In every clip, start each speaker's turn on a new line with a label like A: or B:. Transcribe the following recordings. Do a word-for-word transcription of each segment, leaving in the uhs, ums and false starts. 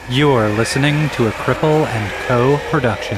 A: You're listening to a Cripple and Co. production.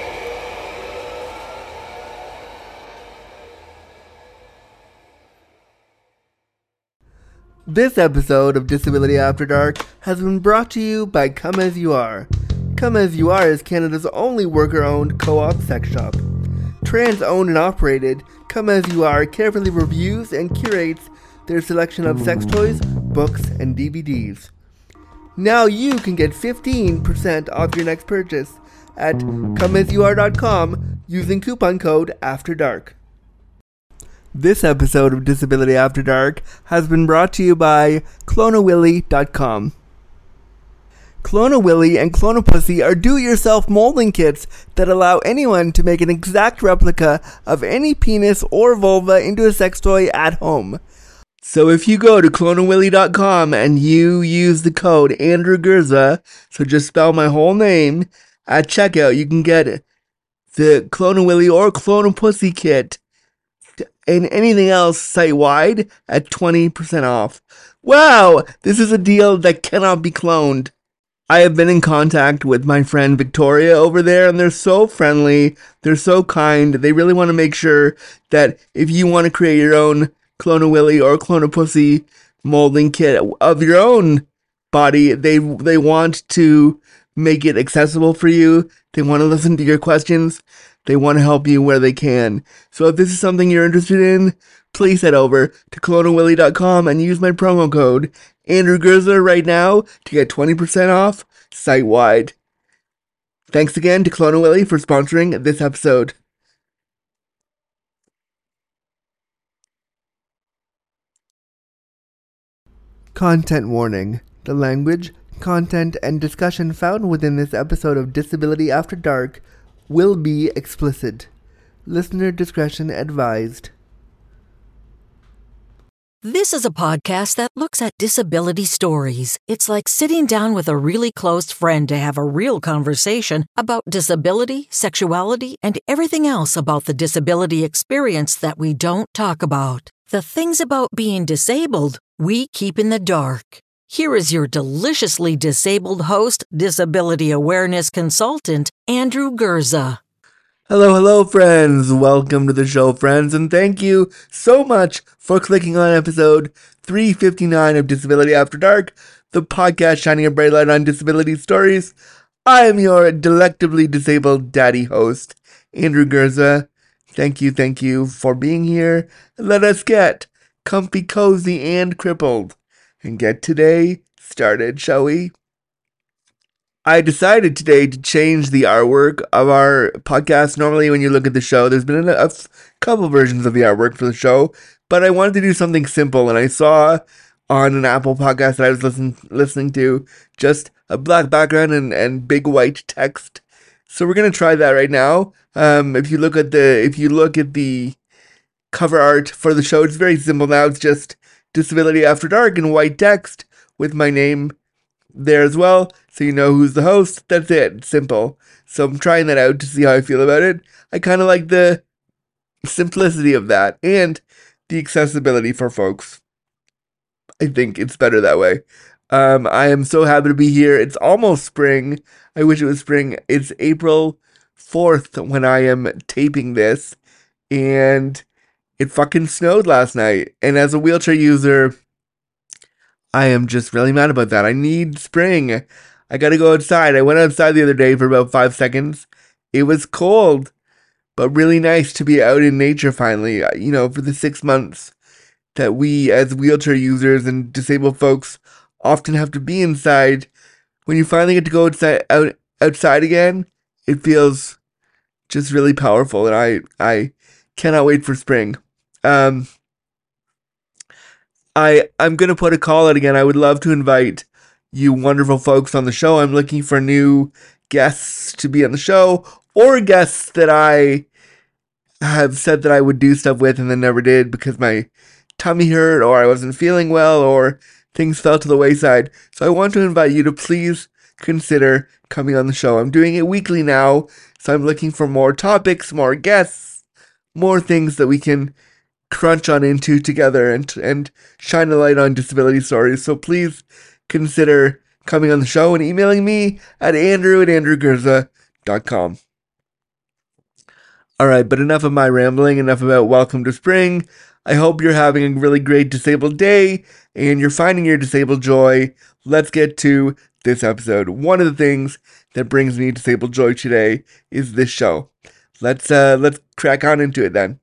B: This episode of Disability After Dark has been brought to you by Come As You Are. Come As You Are is Canada's only worker-owned co-op sex shop. Trans-owned and operated, Come As You Are carefully reviews and curates their selection of sex toys, books, and D V Ds. Now you can get fifteen percent off your next purchase at come as you are dot com using coupon code AFTERDARK. This episode of Disability After Dark has been brought to you by Clone A Willy dot com. Clone A Willy and Clone A Pussy are do-it-yourself molding kits that allow anyone to make an exact replica of any penis or vulva into a sex toy at home. So if you go to Clone A Willy dot com and you use the code Andrew Gurza, so just spell my whole name, at checkout you can get the Clone A Willy or Clone A Pussy kit and anything else site-wide at twenty percent off. Wow, this is a deal that cannot be cloned. I have been in contact with my friend Victoria over there, and they're so friendly, they're so kind, they really want to make sure that if you want to create your own Clone A Willy or Clone A Pussy molding kit of your own body, they they want to make it accessible for you, they want to listen to your questions, they want to help you where they can. So if this is something you're interested in, please head over to Clone A Willy dot com and use my promo code Andrew Gurza right now to get twenty percent off site-wide. Thanks again to Clone A Willy for sponsoring this episode. Content warning. The language, content, and discussion found within this episode of Disability After Dark will be explicit. Listener discretion advised.
C: This is a podcast that looks at disability stories. It's like sitting down with a really close friend to have a real conversation about disability, sexuality, and everything else about the disability experience that we don't talk about. The things about being disabled, we keep in the dark. Here is your deliciously disabled host, disability awareness consultant, Andrew Gurza.
B: Hello, hello, friends. Welcome to the show, friends, and thank you so much for clicking on episode three fifty-nine of Disability After Dark, the podcast shining a bright light on disability stories. I am your delectably disabled daddy host, Andrew Gurza. Thank you, thank you for being here. Let us get comfy, cozy, and crippled and get today started, shall we? I decided today to change the artwork of our podcast. Normally, when you look at the show, there's been a, a f- couple versions of the artwork for the show, but I wanted to do something simple, and I saw on an Apple podcast that I was listen, listening to just a black background and, and big white text. So we're gonna try that right now. Um, if you look at the if you look at the cover art for the show, it's very simple now. It's just Disability After Dark in white text with my name there as well, so you know who's the host. That's it. It's simple. So I'm trying that out to see how I feel about it. I kind of like the simplicity of that and the accessibility for folks. I think it's better that way. Um, I am so happy to be here. It's almost spring. I wish it was spring. It's April fourth when I am taping this, and it fucking snowed last night. And as a wheelchair user, I am just really mad about that. I need spring. I gotta go outside. I went outside the other day for about five seconds. It was cold, but really nice to be out in nature finally. You know, for the six months that we as wheelchair users and disabled folks often have to be inside, when you finally get to go outside, out, outside again, it feels just really powerful, and I, I cannot wait for spring. Um, I, I'm going to put a call out again. I would love to invite you wonderful folks on the show. I'm looking for new guests to be on the show, or guests that I have said that I would do stuff with and then never did because my tummy hurt, or I wasn't feeling well, or things fell to the wayside. So I want to invite you to please consider coming on the show. I'm doing it weekly now, so I'm looking for more topics, more guests, more things that we can crunch on into together and and shine a light on disability stories. So please consider coming on the show and emailing me at andrew at andrew gurza dot com. All right, but enough of my rambling, enough about welcome to spring. I hope you're having a really great disabled day and you're finding your disabled joy. Let's get to this episode. One of the things that brings me disabled joy today is this show. Let's uh let's crack on into it then.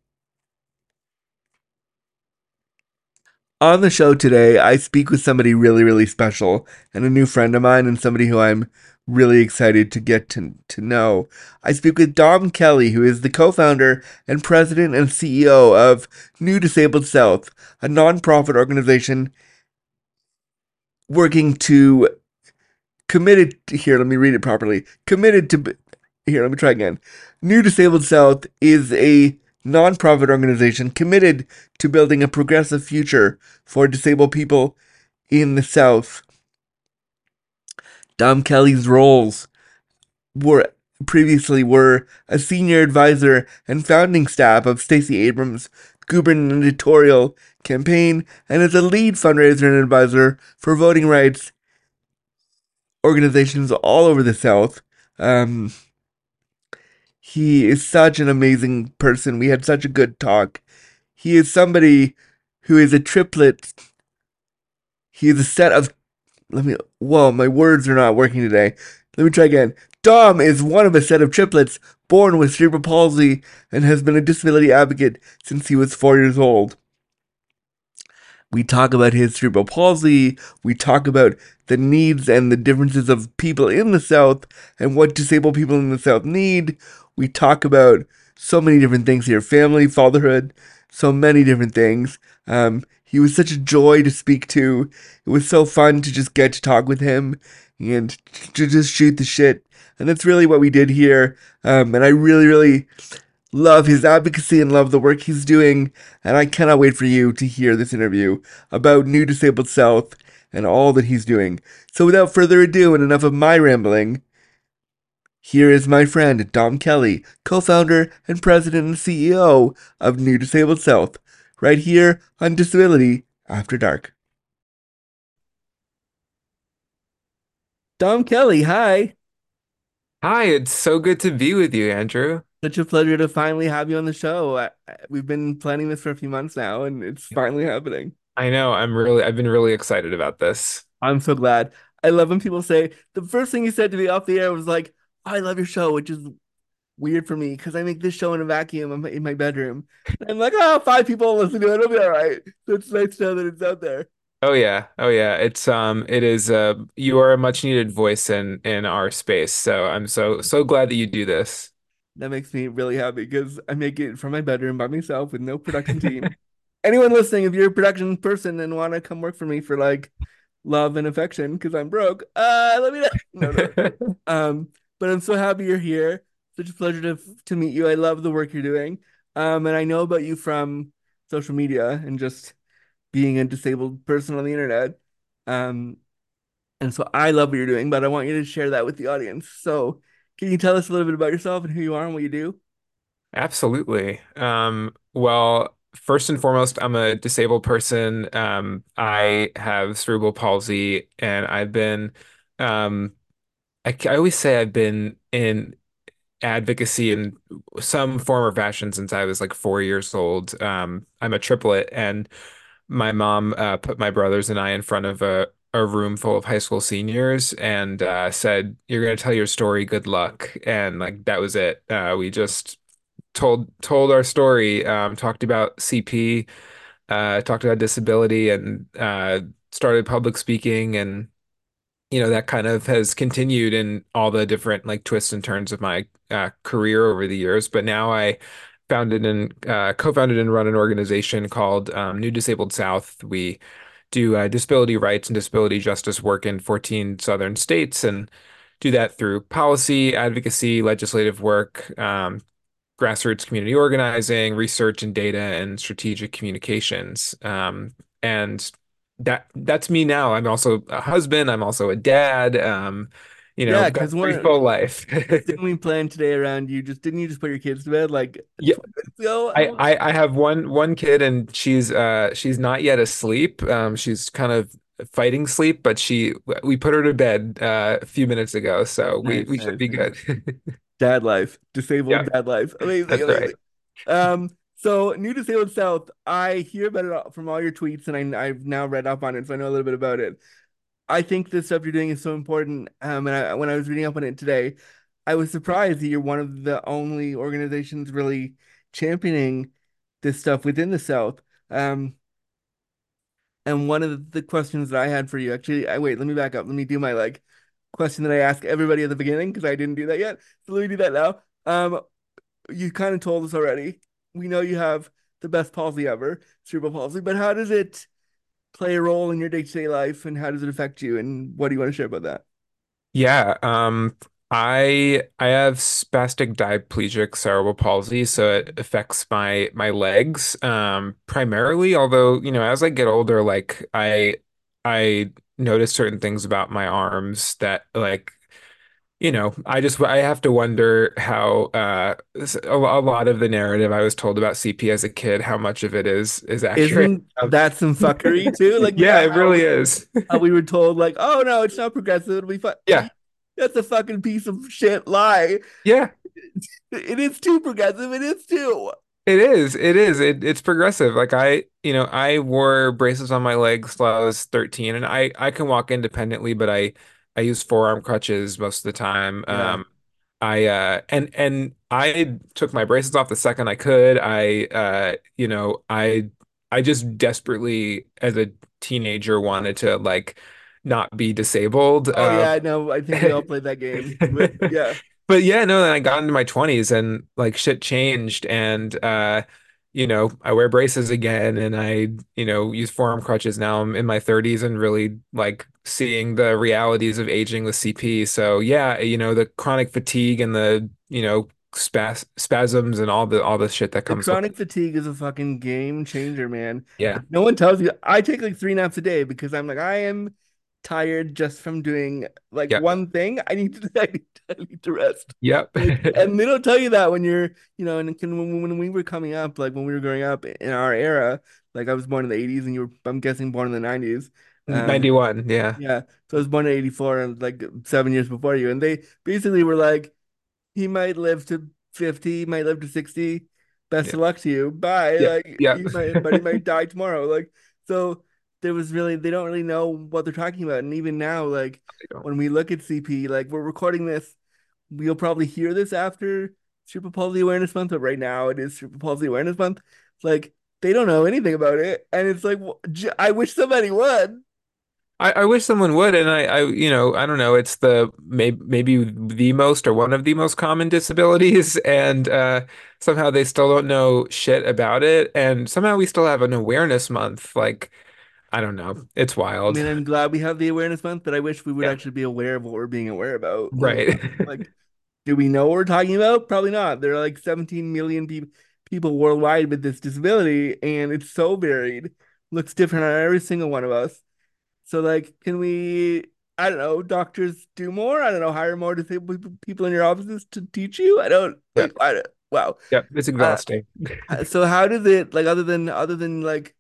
B: On the show today, I speak with somebody really, really special and a new friend of mine and somebody who I'm really excited to get to, to know. I speak with Dom Kelly, who is the co-founder and president and C E O of New Disabled South, a nonprofit organization working to committed to, here, let me read it properly. Committed to here, let me try again. New Disabled South is a nonprofit organization committed to building a progressive future for disabled people in the South. Dom Kelly's roles were previously were a senior advisor and founding staff of Stacey Abrams' gubernatorial campaign and is a lead fundraiser and advisor for voting rights organizations all over the South. Um, he is such an amazing person. We had such a good talk. He is somebody who is a triplet. He is a set of, let me, whoa, my words are not working today. Let me try again. Dom is one of a set of triplets born with cerebral palsy and has been a disability advocate since he was four years old. We talk about his cerebral palsy. We talk about the needs and the differences of people in the South and what disabled people in the South need. We talk about so many different things here, family, fatherhood, so many different things. Um, he was such a joy to speak to. It was so fun to just get to talk with him and to just shoot the shit. And that's really what we did here. Um, and I really, really love his advocacy and love the work he's doing. And I cannot wait for you to hear this interview about New Disabled South and all that he's doing. So without further ado and enough of my rambling, here is my friend Dom Kelly, co-founder and president and C E O of New Disabled South, right here on Disability After Dark. Dom Kelly, hi.
D: Hi, it's so good to be with you, Andrew.
B: Such a pleasure to finally have you on the show. I, I- we've been planning this for a few months now, and it's finally happening.
D: I know, I'm really, I've been really excited about this.
B: I'm so glad. I love when people say the first thing you said to me off the air was like, "Oh, I love your show," which is weird for me because I make this show in a vacuum in my, in my bedroom. And I'm like, oh, five people listen to it. It'll be all right. So it's nice to know that it's out there.
D: Oh yeah, oh yeah. It's um, it is uh, you are a much needed voice in in our space. So I'm so so glad that you do this.
B: That makes me really happy because I make it from my bedroom by myself with no production team. Anyone listening, if you're a production person and want to come work for me for like love and affection because I'm broke, uh, let me know. No, no. Um, but I'm so happy you're here. Such a pleasure to to meet you. I love the work you're doing. Um, and I know about you from social media and just being a disabled person on the internet. Um, and so I love what you're doing, but I want you to share that with the audience. So can you tell us a little bit about yourself and who you are and what you do?
D: Absolutely. Um, well, first and foremost, I'm a disabled person. Um, I have cerebral palsy, and I've been, um, I, I always say I've been in advocacy in some form or fashion since I was like four years old. Um, I'm a triplet, and my mom uh, put my brothers and I in front of a, a room full of high school seniors and uh, said, "You're gonna tell your story. Good luck." And like that was it. Uh, we just told told our story, um, talked about C P, uh, talked about disability, and uh, started public speaking and you know, that kind of has continued in all the different like twists and turns of my uh, career over the years. But now I founded and uh, co-founded and run an organization called um, New Disabled South. We do uh, disability rights and disability justice work in fourteen southern states and do that through policy, advocacy, legislative work, um, grassroots community organizing, research and data, and strategic communications. Um, and that that's me now. I'm also a husband. I'm also a dad. Um, you know,
B: Yeah,
D: I've got
B: because
D: a pretty
B: one
D: full life.
B: thing we planned today around you just didn't you just put your kids to bed like
D: Yeah,
B: twenty minutes ago? I
D: I,
B: want
D: I I have one one kid and she's uh she's not yet asleep. Um, she's kind of fighting sleep, but she we put her to bed uh, a few minutes ago, so we
B: Nice,
D: we should
B: nice,
D: be
B: nice.
D: good.
B: Dad life,
D: Yeah,
B: disabled dad life. Amazing,
D: that's
B: amazing.
D: right.
B: Um, so New Disabled South, I hear about it all- from all your tweets, and I, I've now read up on it, so I know a little bit about it. I think the stuff you're doing is so important. Um, and I, when I was reading up on it today, I was surprised that you're one of the only organizations really championing this stuff within the South. Um, and one of the questions that I had for you, actually, I wait, let me back up. Let me do my like question that I ask everybody at the beginning because I didn't do that yet. So let me do that now. Um, you kind of told us already. We know you have the best palsy ever, cerebral palsy, but how does it play a role in your day-to-day life and how does it affect you? And what do you want to share about that?
D: Yeah, um, I I have spastic diplegic cerebral palsy, so it affects my my legs um, primarily. Although, you know, as I get older, like I I notice certain things about my arms that like you know, I just I have to wonder how uh a, a lot of the narrative I was told about C P as a kid, how much of it is is accurate.
B: Isn't
D: Um,
B: that some fuckery too? Like
D: yeah, it
B: how
D: really
B: we
D: is.
B: how we were told like, oh no, it's not progressive. It'll be fun.
D: Yeah,
B: That's a fucking piece of shit lie.
D: yeah.
B: It is too progressive. It is too.
D: It is. It is. It, it's progressive. Like I, you know, I wore braces on my legs till I was thirteen and I I can walk independently, but I I use forearm crutches most of the time.
B: Yeah.
D: Um I uh and and I took my braces off the second I could. I uh you know, I I just desperately as a teenager wanted to like not be disabled.
B: Oh
D: Um
B: yeah, no, I think we all played that game. But yeah.
D: But yeah, no, then I got into my twenties and like shit changed and uh you know, I wear braces again and I, you know, use forearm crutches now. I'm in my thirties and really like seeing the realities of aging with C P. So yeah, you know, the chronic fatigue and the, you know, spas spasms and all the all the shit that
B: The
D: comes with it.
B: chronic fatigue is a fucking game changer, man.
D: Yeah.
B: Like, no one tells you. I take like three naps a day because I'm like, I am tired just from doing like
D: Yep.
B: one thing. I need to, I need to, I need to rest.
D: Yep.
B: Like, and they don't tell you that when you're, you know, and can, when, when we were coming up, like when we were growing up in our era, like I was born in the eighties and you were, I'm guessing, born in the nineties. Um,
D: ninety-one, yeah.
B: yeah. So I was born in eighty-four and like seven years before you. And they basically were like, he might live to fifty, he might live to sixty. Best
D: Yeah.
B: of luck to you. Bye.
D: Yeah.
B: Like
D: Yeah.
B: you might, but he might die tomorrow. Like so there was really they don't really know what they're talking about. And even now, like when we look at C P, like we're recording this, we'll probably hear this after Cerebral Palsy Awareness Month, but right now it is Cerebral Palsy Awareness Month. Like they don't know anything about it. And it's like I wish somebody would.
D: I, I wish someone would, and I, I, you know, I don't know. It's the maybe maybe the most or one of the most common disabilities, and uh, somehow they still don't know shit about it, and somehow we still have an awareness month. Like, I don't know. It's
B: I
D: wild.
B: mean, I'm glad we have the awareness month, but I wish we would
D: Yeah.
B: actually be aware of what we're being aware about. Like,
D: Right.
B: like do we know what we're talking about? Probably not. There are like seventeen million people people worldwide with this disability, and it's so varied. Looks different on every single one of us. So, like, can we, I don't know, doctors do more? I don't know, hire more disabled pe- people in your offices to teach you? I don't
D: Yeah.
B: like, I don't, wow.
D: Yeah. It's
B: Uh,
D: exhausting.
B: so how does it like other than other than like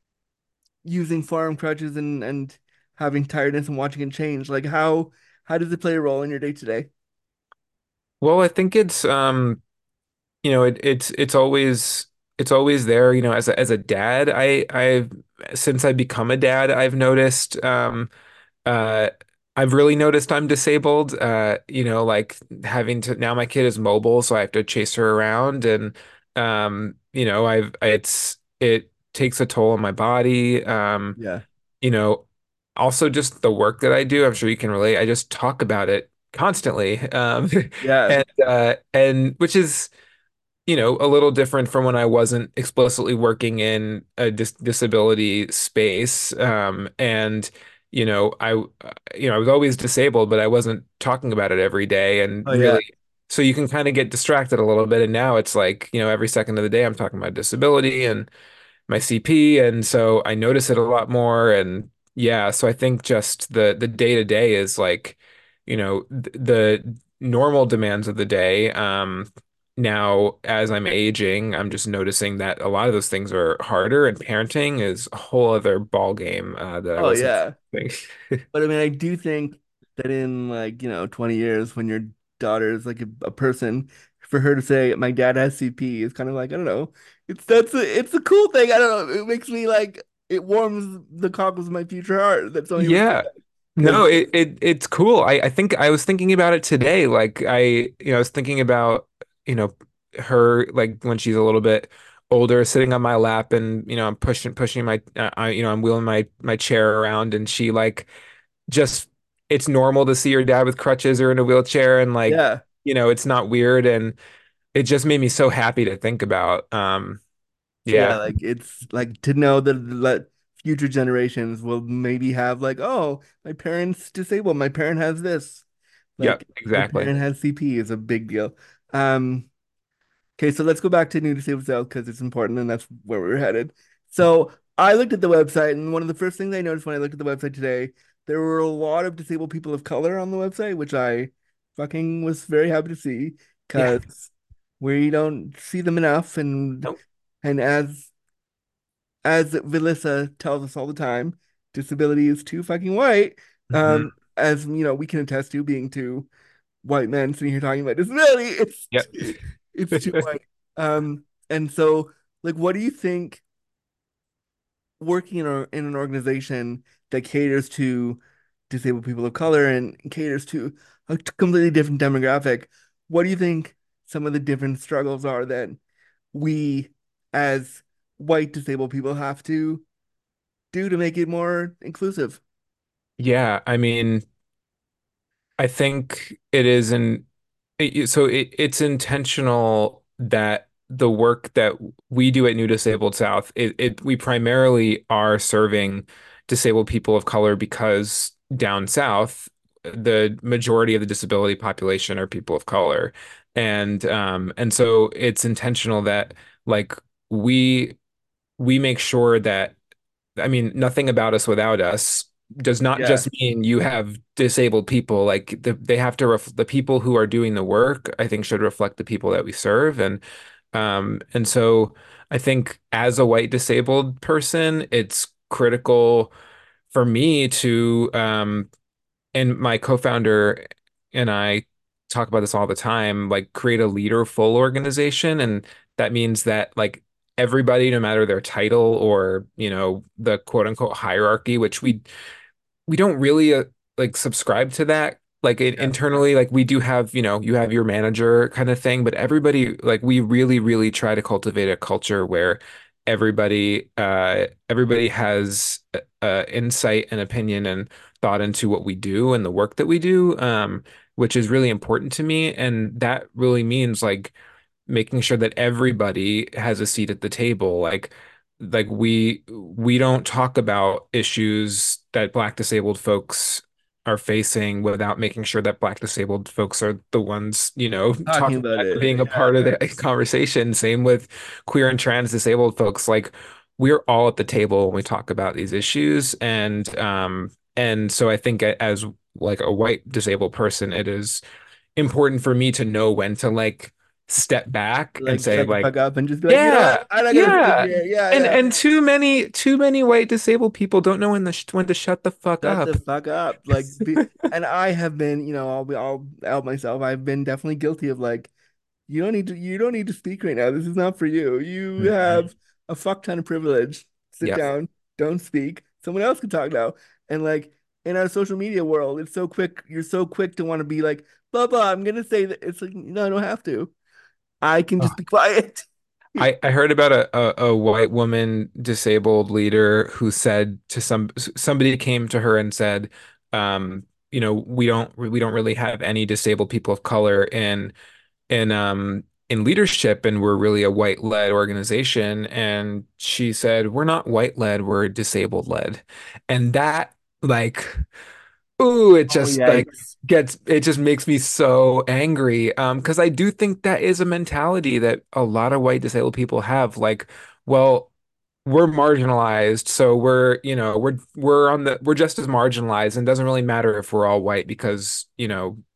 B: using forearm crutches and and having tiredness and watching it change, like how how does it play a role in your day to day?
D: Well, I think it's um, you know, it, it's it's always it's always there. You know, as a as a dad, I I've since I become a dad, I've noticed um. Uh, I've really noticed I'm disabled. Uh, you know, like having to now my kid is mobile, so I have to chase her around, and um, you know, I've it's it takes a toll on my body. Um,
B: Yeah.
D: you know, also just the work that I do. I'm sure you can relate. I just talk about it constantly, um,
B: Yeah.
D: and uh, and which is you know, a little different from when I wasn't explicitly working in a dis disability space. Um, and, you know, I, you know, I was always disabled, but I wasn't talking about it every day. And
B: Oh yeah.
D: really, so you can kind of get distracted a little bit. And now it's like, you know, every second of the day I'm talking about disability and my C P. And so I notice it a lot more. And yeah, so I think just the the day to day is like, you know, th the normal demands of the day. Um, now as I'm aging, I'm just noticing that a lot of those things are harder, and parenting is a whole other ball game uh, that I
B: Oh
D: wasn't
B: yeah.
D: expecting.
B: But I mean, I do think that in like, you know, twenty years when your daughter is like a, a person, for her to say my dad has C P is kind of like, I don't know. It's that's a it's a cool thing. I don't know. It makes me like it warms the cockles of my future heart that somebody would say
D: Yeah.
B: that.
D: No,
B: Because
D: it, it it's cool. I, I think I was thinking about it today. Like I, you know, I was thinking about, you know, her like when she's a little bit older, sitting on my lap and, you know, I'm pushing pushing my uh, I, you know, I'm wheeling my my chair around and she like just it's normal to see your dad with crutches or in a wheelchair and like,
B: yeah.
D: you know, it's not weird and it just made me so happy to think about. Um,
B: Yeah,
D: yeah.
B: like it's like to know that that future generations will maybe have like, oh, my parents disabled, my parent has this.
D: Yep,
B: Like my
D: exactly.
B: parent has C P is a big deal. Um Okay, so let's go back to New Disabled South because it's important and that's where we're headed. So I looked at the website, and one of the first things I noticed when I looked at the website today, there were a lot of disabled people of color on the website, which I fucking was very happy to see
D: Yeah.
B: because we don't see them enough. And
D: Nope.
B: and as as Vilissa tells us all the time, disability is too fucking white.
D: Mhm.
B: Um, as you know, we can attest to being two white men sitting here talking about disability. It's
D: Yep.
B: it's too white. Um, and so, like, what do you think working in a, in an organization that caters to disabled people of color and caters to a completely different demographic? What do you think some of the different struggles are that we as white disabled people have to do to make it more inclusive?
D: Yeah, I mean, I think it is an it, so it, it's intentional that the work that we do at New Disabled South, it, it we primarily are serving disabled people of color because down south, the majority of the disability population are people of color. And um and so it's intentional that like we we make sure that I mean, nothing about us without us does not
B: Yeah,
D: just mean you have disabled people. Like the, they have to ref the people who are doing the work, I think should reflect the people that we serve. And um and so I think as a white disabled person, it's critical for me to um and my co-founder and I talk about this all the time, like create a leader full organization. And that means that like everybody, no matter their title or, you know, the quote unquote hierarchy, which we we don't really uh, like subscribe to that. Like it,
B: yeah.
D: internally, like we do have, you know, you have your manager kind of thing, but everybody, like we really, really try to cultivate a culture where everybody, uh, everybody has uh, uh, insight and opinion and thought into what we do and the work that we do, um, which is really important to me. And that really means like making sure that everybody has a seat at the table. Like like we we don't talk about issues that Black disabled folks are facing without making sure that Black disabled folks are the ones, you know,
B: Talking
D: talking
B: about
D: about it,
B: it.
D: being a
B: Yeah.
D: part of the conversation. Same with queer and trans disabled folks. Like we're all at the table when we talk about these issues. And um and so I think as like a white disabled person, it is important for me to know when to like step back and
B: Like
D: say
B: shut the fuck
D: like,
B: up and just be like, you know what?
D: yeah,
B: I'm not gonna sit
D: yeah.
B: here. Yeah,
D: And
B: yeah.
D: and too many too many white disabled people don't know when the sh when to shut the fuck
B: Shut
D: up.
B: the fuck up. Like, be, and I have been, you know, I'll be, I'll out myself. I've been definitely guilty of like, you don't need to, you don't need to speak right now. This is not for you. You
D: Mhm.
B: have a fuck ton of privilege. Sit
D: Yep.
B: down, don't speak. Someone else can talk now. And like in our social media world, it's so quick. You're so quick to want to be like, blah blah. I'm gonna say that. It's like, no, I don't have to. I can
D: Oh,
B: just be quiet.
D: I, I heard about a, a, a white woman disabled leader who said to some somebody came to her and said, um, you know, we don't we don't really have any disabled people of color in in um in leadership and we're really a white led organization and she said we're not white led, we're disabled led. And that like ooh, it
B: Oh,
D: just like
B: yikes.
D: gets it just makes me so angry um because I do think that is a mentality that a lot of white disabled people have like well we're marginalized so we're you know we're we're on the we're just as marginalized and it doesn't really matter if we're all white because you know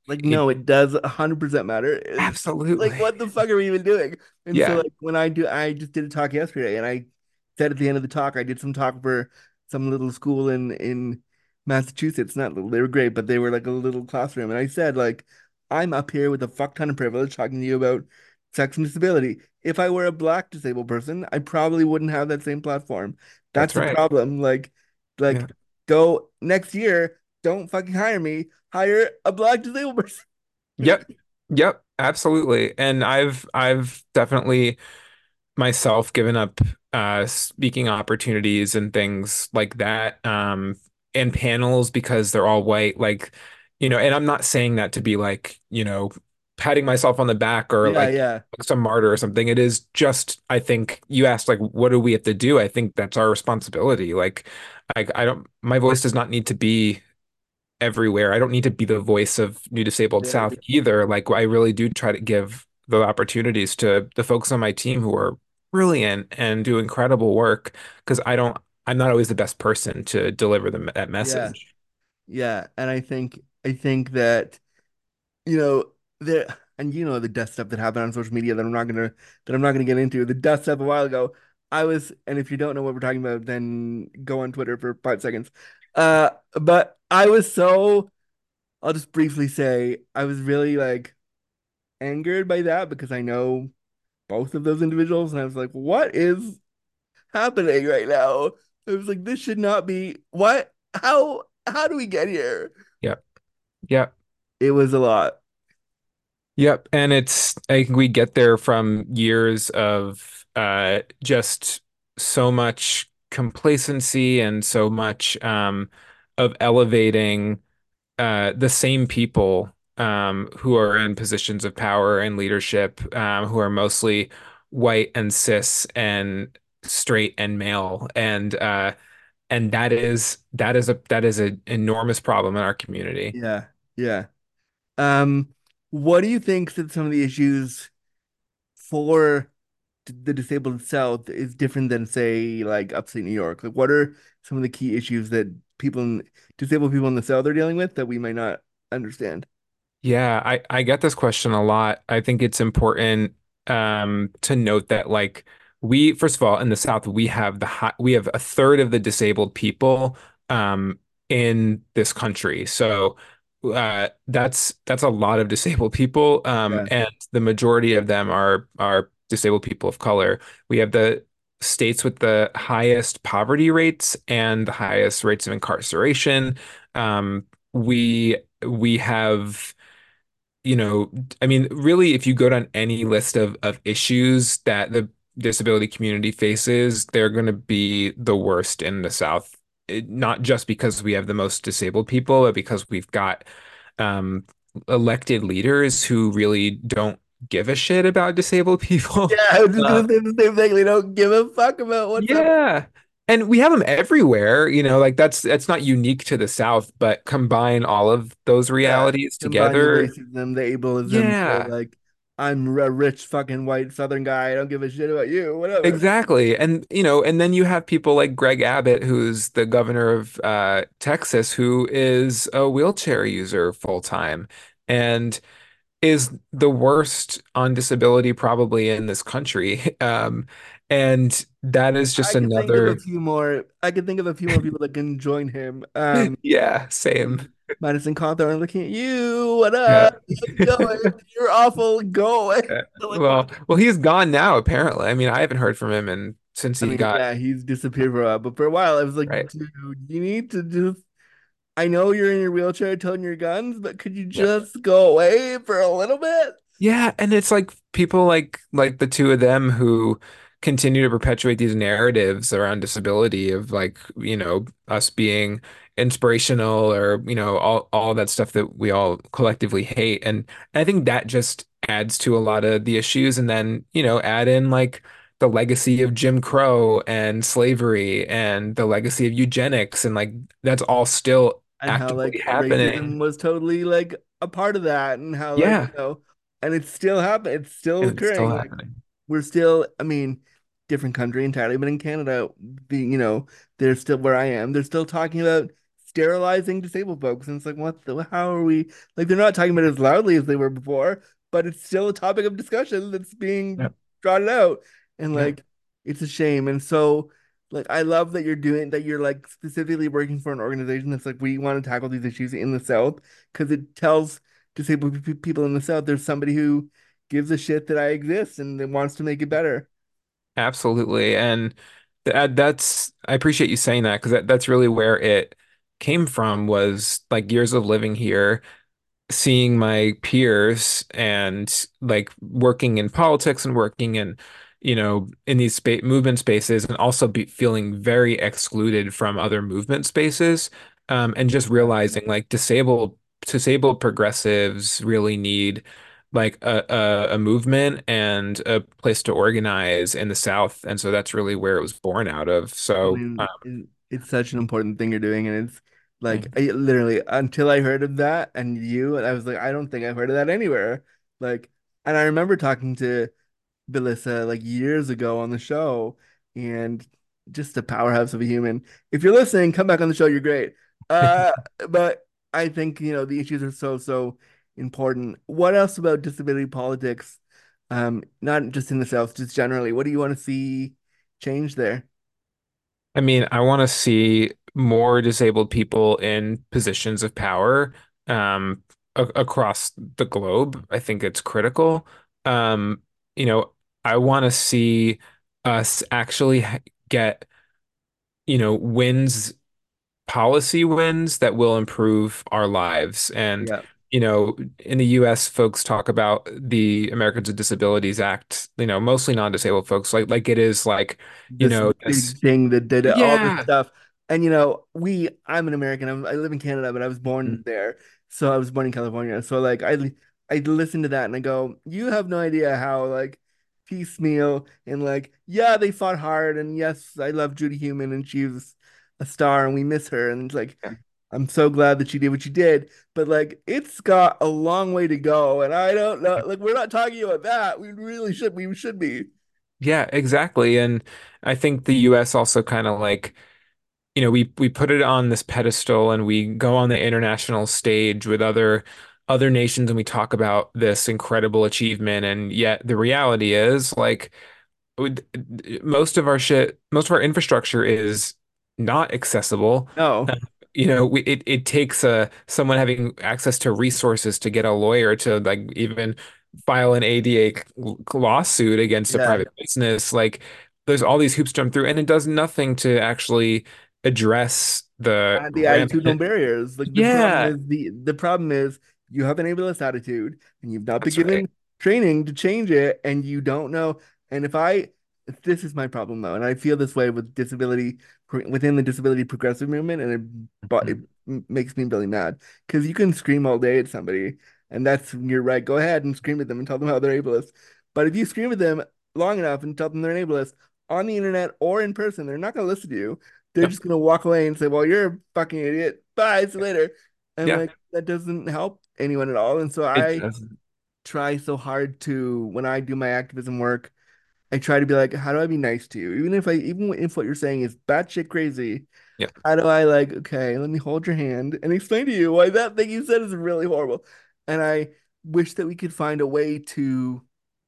B: Like,
D: It,
B: no, it does one hundred percent matter. It's
D: absolutely.
B: like, what the fuck are we even doing? And so,
D: Yeah,
B: like, when I do, I just did a talk yesterday, and I said at the end of the talk, I did some talk for some little school in in Massachusetts. Not little, they were great, but they were like a little classroom. And I said, like, I'm up here with a fuck ton of privilege talking to you about sex and disability. If I were a black disabled person, I probably wouldn't have that same platform. That's
D: that's
B: the
D: right.
B: problem. Like,
D: Yeah.
B: like, go next year, don't fucking hire me, hire a black disabled person.
D: Yep. Yep. Absolutely. And I've I've definitely myself given up uh speaking opportunities and things like that um and panels because they're all white like you know and I'm not saying that to be like you know patting myself on the back or
B: Yeah,
D: like
B: yeah,
D: some martyr or something. It is just I think you asked like what do we have to do? I think that's our responsibility. Like I I don't my voice does not need to be everywhere. I don't need to be the voice of New Disabled
B: yeah,
D: South either. Like I really do try to give the opportunities to the folks on my team who are brilliant and do incredible work because I don't I'm not always the best person to deliver them that
B: yeah,
D: message.
B: yeah. And I think I think that you know there and you know the death stuff that happened on social media that I'm not gonna that I'm not gonna get into. The death stuff a while ago. I was, and if you don't know what we're talking about, then go on Twitter for five seconds. Uh, but I was so I'll just briefly say I was really like angered by that because I know both of those individuals, and I was like, what is happening right now? I was like, this should not be what how how do we get here?
D: Yep. Yep.
B: It was a lot.
D: Yep. And it's I think we get there from years of uh just so much complacency and so much um of elevating uh, the same people um, who are in positions of power and leadership, um, who are mostly white and cis and straight and male, and uh, and that is that is a that is an enormous problem in our community.
B: Yeah, yeah. Um, what do you think that some of the issues for the disabled South is different than, say, like upstate New York? Like, what are some of the key issues that people, in, disabled people in the South are dealing with that we might not understand?
D: Yeah, I, I get this question a lot. I think it's important um, to note that like we, first of all, in the South, we have the high, we have a third of the disabled people um, in this country. So uh, that's that's a lot of disabled people, um,
B: Yeah,
D: and the majority of them are are disabled people of color. We have the states with the highest poverty rates and the highest rates of incarceration. Um, we we have you know, I mean, really, if you go down any list of of issues that the disability community faces, they're going to be the worst in the South. It- not just because we have the most disabled people, but because we've got um, elected leaders who really don't give a shit about disabled people.
B: yeah. I was just
D: Uh,
B: gonna say the same thing. They don't give a fuck about what's up.
D: yeah. And we have them everywhere, you know, like that's that's not unique to the South, but combine all of those
B: Yeah,
D: realities
B: combine the
D: together.
B: racism, the ableism, the
D: Yeah.
B: like, I'm a rich fucking white Southern guy. I don't give a shit about you. Whatever.
D: Exactly. And you know, and then you have people like Greg Abbott, who's the governor of uh, Texas, who is a wheelchair user full time and is the worst on disability probably in this country. Um, and that is just
B: I could think of a
D: another,
B: few more. I could think of a few more people that can join him. Um,
D: yeah, same.
B: Madison Cawthorn looking at you. What
D: Yeah.
B: up? How's it going? You're awful. Go away.
D: Yeah.
B: Like, what?
D: Well, well, he's gone now, apparently. I mean, I haven't heard from him and since
B: I
D: he
B: mean,
D: got
B: yeah, he's disappeared for a while, but for a while, I was like,
D: right.
B: dude, you need to just. I know you're in your wheelchair toting your guns, but could you
D: Yeah.
B: just go away for a little bit?
D: Yeah, and it's like people like like the two of them who continue to perpetuate these narratives around disability of like, you know, us being inspirational or, you know, all all that stuff that we all collectively hate. And I think that just adds to a lot of the issues. And then, you know, add in like the legacy of Jim Crow and slavery and the legacy of eugenics and like that's all still
B: And how
D: actively
B: like racism
D: happening.
B: was totally like a part of that, and how like you
D: Yeah,
B: know, and it's still happening. It's still
D: and it's still
B: occurring. Like
D: happening.
B: we're still, I mean, different country entirely, but in Canada, the you know, they're still where I am. They're still talking about sterilizing disabled folks. And it's like, what the, how are we, like, they're not talking about it as loudly as they were before, but it's still a topic of discussion that's being
D: Yep.
B: trotted out. And
D: Yep.
B: like, it's a shame. And so, like, I love that you're doing that, you're like specifically working for an organization that's like, we want to tackle these issues in the South because it tells disabled pe- people in the South there's somebody who gives a shit that I exist and that wants to make it better.
D: Absolutely. And that that's I appreciate you saying that because that, that's really where it came from was like years of living here, seeing my peers and like working in politics and working in, you know, in these spa movement spaces and also be feeling very excluded from other movement spaces. Um, and just
B: Yeah.
D: realizing like disabled disabled progressives really need like a, a a movement and a place to organize in the South. And so that's really where it was born out of.
B: I
D: So um,
B: mean, it, it's such an important thing you're doing, and it's like
D: thank
B: I literally until I heard of that and you, and I was like, I don't think I've heard of that anywhere. Like, and I remember talking to Belissa like years ago on the show, and just a powerhouse of a human. If you're listening, come back on the show. You're great. Uh, but I think you know the issues are so so important. What else about disability politics? Um, not just in the South, just generally. What do you want to see change there?
D: I mean, I want to see more disabled people in positions of power um, a across the globe. I think it's critical. Um, you know, I want to see us actually ha- get, you know, wins policy wins that will improve our lives. And,
B: Yeah.
D: you know, in the U S, folks talk about the Americans with Disabilities Act, you know, mostly non-disabled folks, like like it is like, you
B: This
D: know, this,
B: big thing that did all this
D: yeah.
B: stuff. And you know, we I'm an American. I'm, I live in Canada, but I was born
D: Mm,
B: there. So I was born in California. So like I I listen to that and I go, you have no idea how like piecemeal and like yeah, they fought hard and yes, I love Judy Heumann and she was a star and we miss her and it's like
D: yeah.
B: I'm so glad that she did what she did, but like it's got a long way to go and I don't know like we're not talking about that. We really should we should be.
D: Yeah, exactly. And I think the U S also kind of like, you know, we we put it on this pedestal and we go on the international stage with other other nations and we talk about this incredible achievement. And yet the reality is like would- most of our shit, most of our infrastructure is not accessible.
B: No.
D: Uh, you know, we, it it takes uh someone having access to resources to get a lawyer to like even file an A D A lawsuit against a
B: Yeah.
D: private business. Like, there's all these hoops to jump through, and it does nothing to actually address the
B: Uh, the attitudinal
D: rampant.
B: barriers. Like the problem
D: Yeah,
B: is the the problem is you have an ableist attitude and you've not been
D: that's right.
B: given training to change it and you don't know. And if I this is my problem though, and I feel this way with disability within the disability progressive movement, and it but it
D: Mhm.
B: m- makes me really mad because you can scream all day at somebody, and that's you're right. Go ahead and scream at them and tell them how they're ableist. But if you scream at them long enough and tell them they're an ableist on the internet or in person, they're not going to listen to you. They're
D: Yep.
B: just gonna walk away and say, "Well, you're a fucking idiot. Bye, see you later." And
D: Yeah,
B: like that doesn't help anyone at all. And so
D: it
B: I
D: does.
B: try so hard to when I do my activism work, I try to be like, how do I be nice to you? Even if I even if what you're saying is batshit crazy,
D: Yeah.
B: how do I like, okay, let me hold your hand and explain to you why that thing you said is really horrible. And I wish that we could find a way to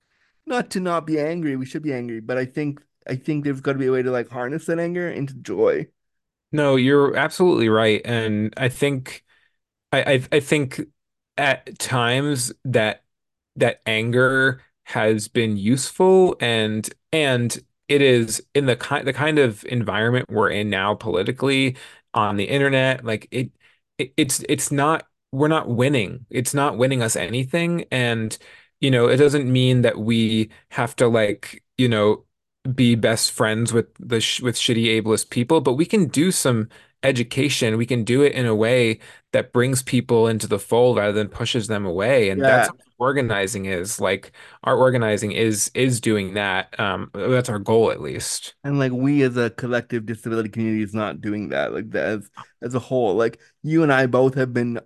B: not to not be angry. We should be angry, but I think I think there's got to be a way to like harness that anger into joy.
D: No, you're absolutely right. And I think I, I I think at times that that anger has been useful and and it is in the kind the kind of environment we're in now politically on the internet, like it, it it's it's not we're not winning. It's not winning us anything. And you know, it doesn't mean that we have to like, you know, be best friends with the sh with shitty ableist people, but we can do some education. We can do it in a way that brings people into the fold rather than pushes them away. And that's
B: Yeah.
D: what organizing is. Like our organizing is is doing that. Um, that's our goal at least.
B: And like we as a collective disability community is not doing that. Like that as as a whole. Like you and I both have been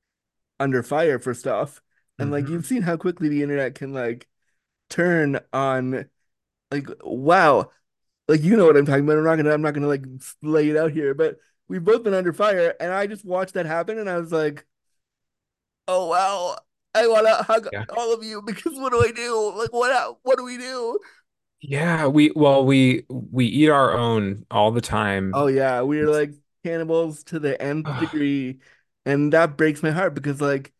B: under fire for stuff. And like
D: Mhm.
B: you've seen how quickly the internet can like turn on like wow. Like you know what I'm talking about. I'm not gonna I'm not gonna like lay it out here, but we've both been under fire, and I just watched that happen, and I was like, oh wow, I want to hug
D: Yeah.
B: all of you because what do I do? Like, what what do we do?
D: Yeah, we well we we eat our own all the
B: Oh
D: time.
B: yeah, we're like cannibals to the nth degree, and that breaks my heart because like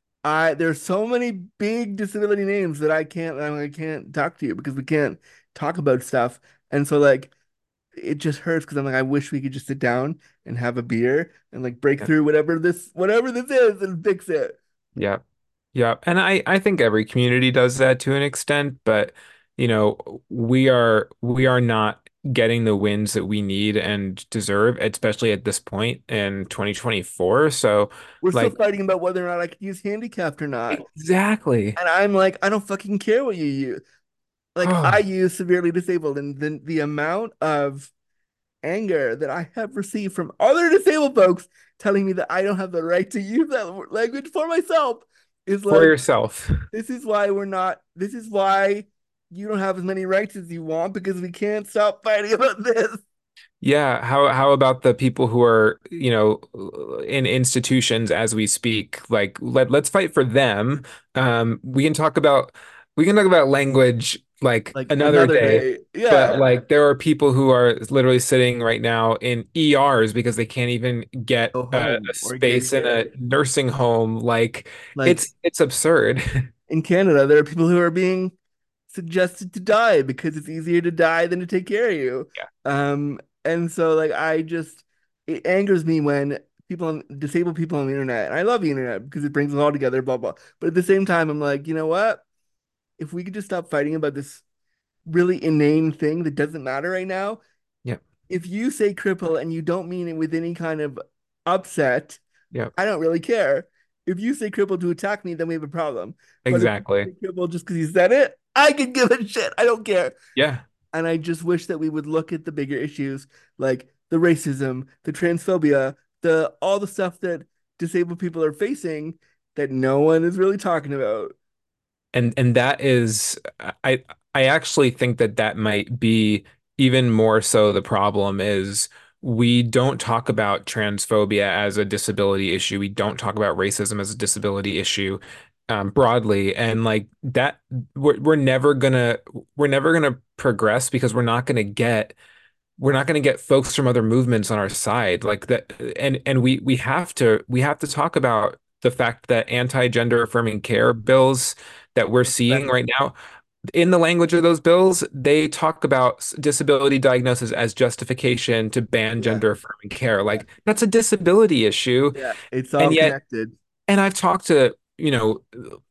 B: I there's so many big disability names that I can't I can't talk to you because we can't talk about stuff, and so like it just hurts because I'm like I wish we could just sit down and have a beer and like break
D: Yeah.
B: through whatever this whatever this is and fix it.
D: Yeah. Yeah. And I I think every community does that to an extent, but you know, we are we are not getting the wins that we need and deserve, especially at this point in twenty twenty-four. So
B: We're still
D: like
B: fighting about whether or not I can use handicapped or not,
D: exactly.
B: and I'm like I don't fucking care what you use. Like I
D: Oh,
B: use severely disabled, and the the amount of anger that I have received from other disabled folks telling me that I don't have the right to use that language for myself is
D: for
B: like,
D: yourself.
B: this is why we're not, this is why you don't have as many rights as you want because we can't stop fighting about this.
D: Yeah, how how about the people who are, you know, in institutions as we speak? Like let let's fight for them. Um, we can talk about we can talk about language like
B: Like
D: another
B: another
D: day,
B: day.
D: but
B: Yeah.
D: like there are people who are literally sitting right now in E Rs because they can't even get
B: Go
D: a,
B: home
D: a
B: or get
D: space in a
B: care.
D: nursing home. Like
B: Like
D: it's it's absurd.
B: in Canada, there are people who are being suggested to die because it's easier to die than to take care of you.
D: Yeah.
B: Um, and so like I just it angers me when people on disabled people on the internet, and I love the internet because it brings us all together, blah blah. But at the same time, I'm like, you know what? If we could just stop fighting about this really inane thing that doesn't matter right now,
D: Yeah.
B: if you say cripple and you don't mean it with any kind of upset,
D: Yeah.
B: I don't really care. If you say cripple to attack me, then we have a problem. But if you
D: Exactly.
B: say cripple just because you said it, I can give a shit. I don't care.
D: Yeah.
B: And I just wish that we would look at the bigger issues like the racism, the transphobia, the all the stuff that disabled people are facing that no one is really talking about.
D: And and that is I I actually think that that might be even more so the problem is we don't talk about transphobia as a disability issue. We don't talk about racism as a disability issue um, broadly. And like that we're we're never gonna we're never gonna progress because we're not gonna get we're not going to get folks from other movements on our side like that and and we we have to we have to talk about the fact that anti-gender affirming care bills that we're seeing
B: That's
D: right now in the language of those bills they talk about disability diagnosis as justification to ban
B: yeah,
D: gender affirming care
B: yeah,
D: like that's a disability issue
B: yeah. It's all
D: and yet
B: connected.
D: and I've talked to you know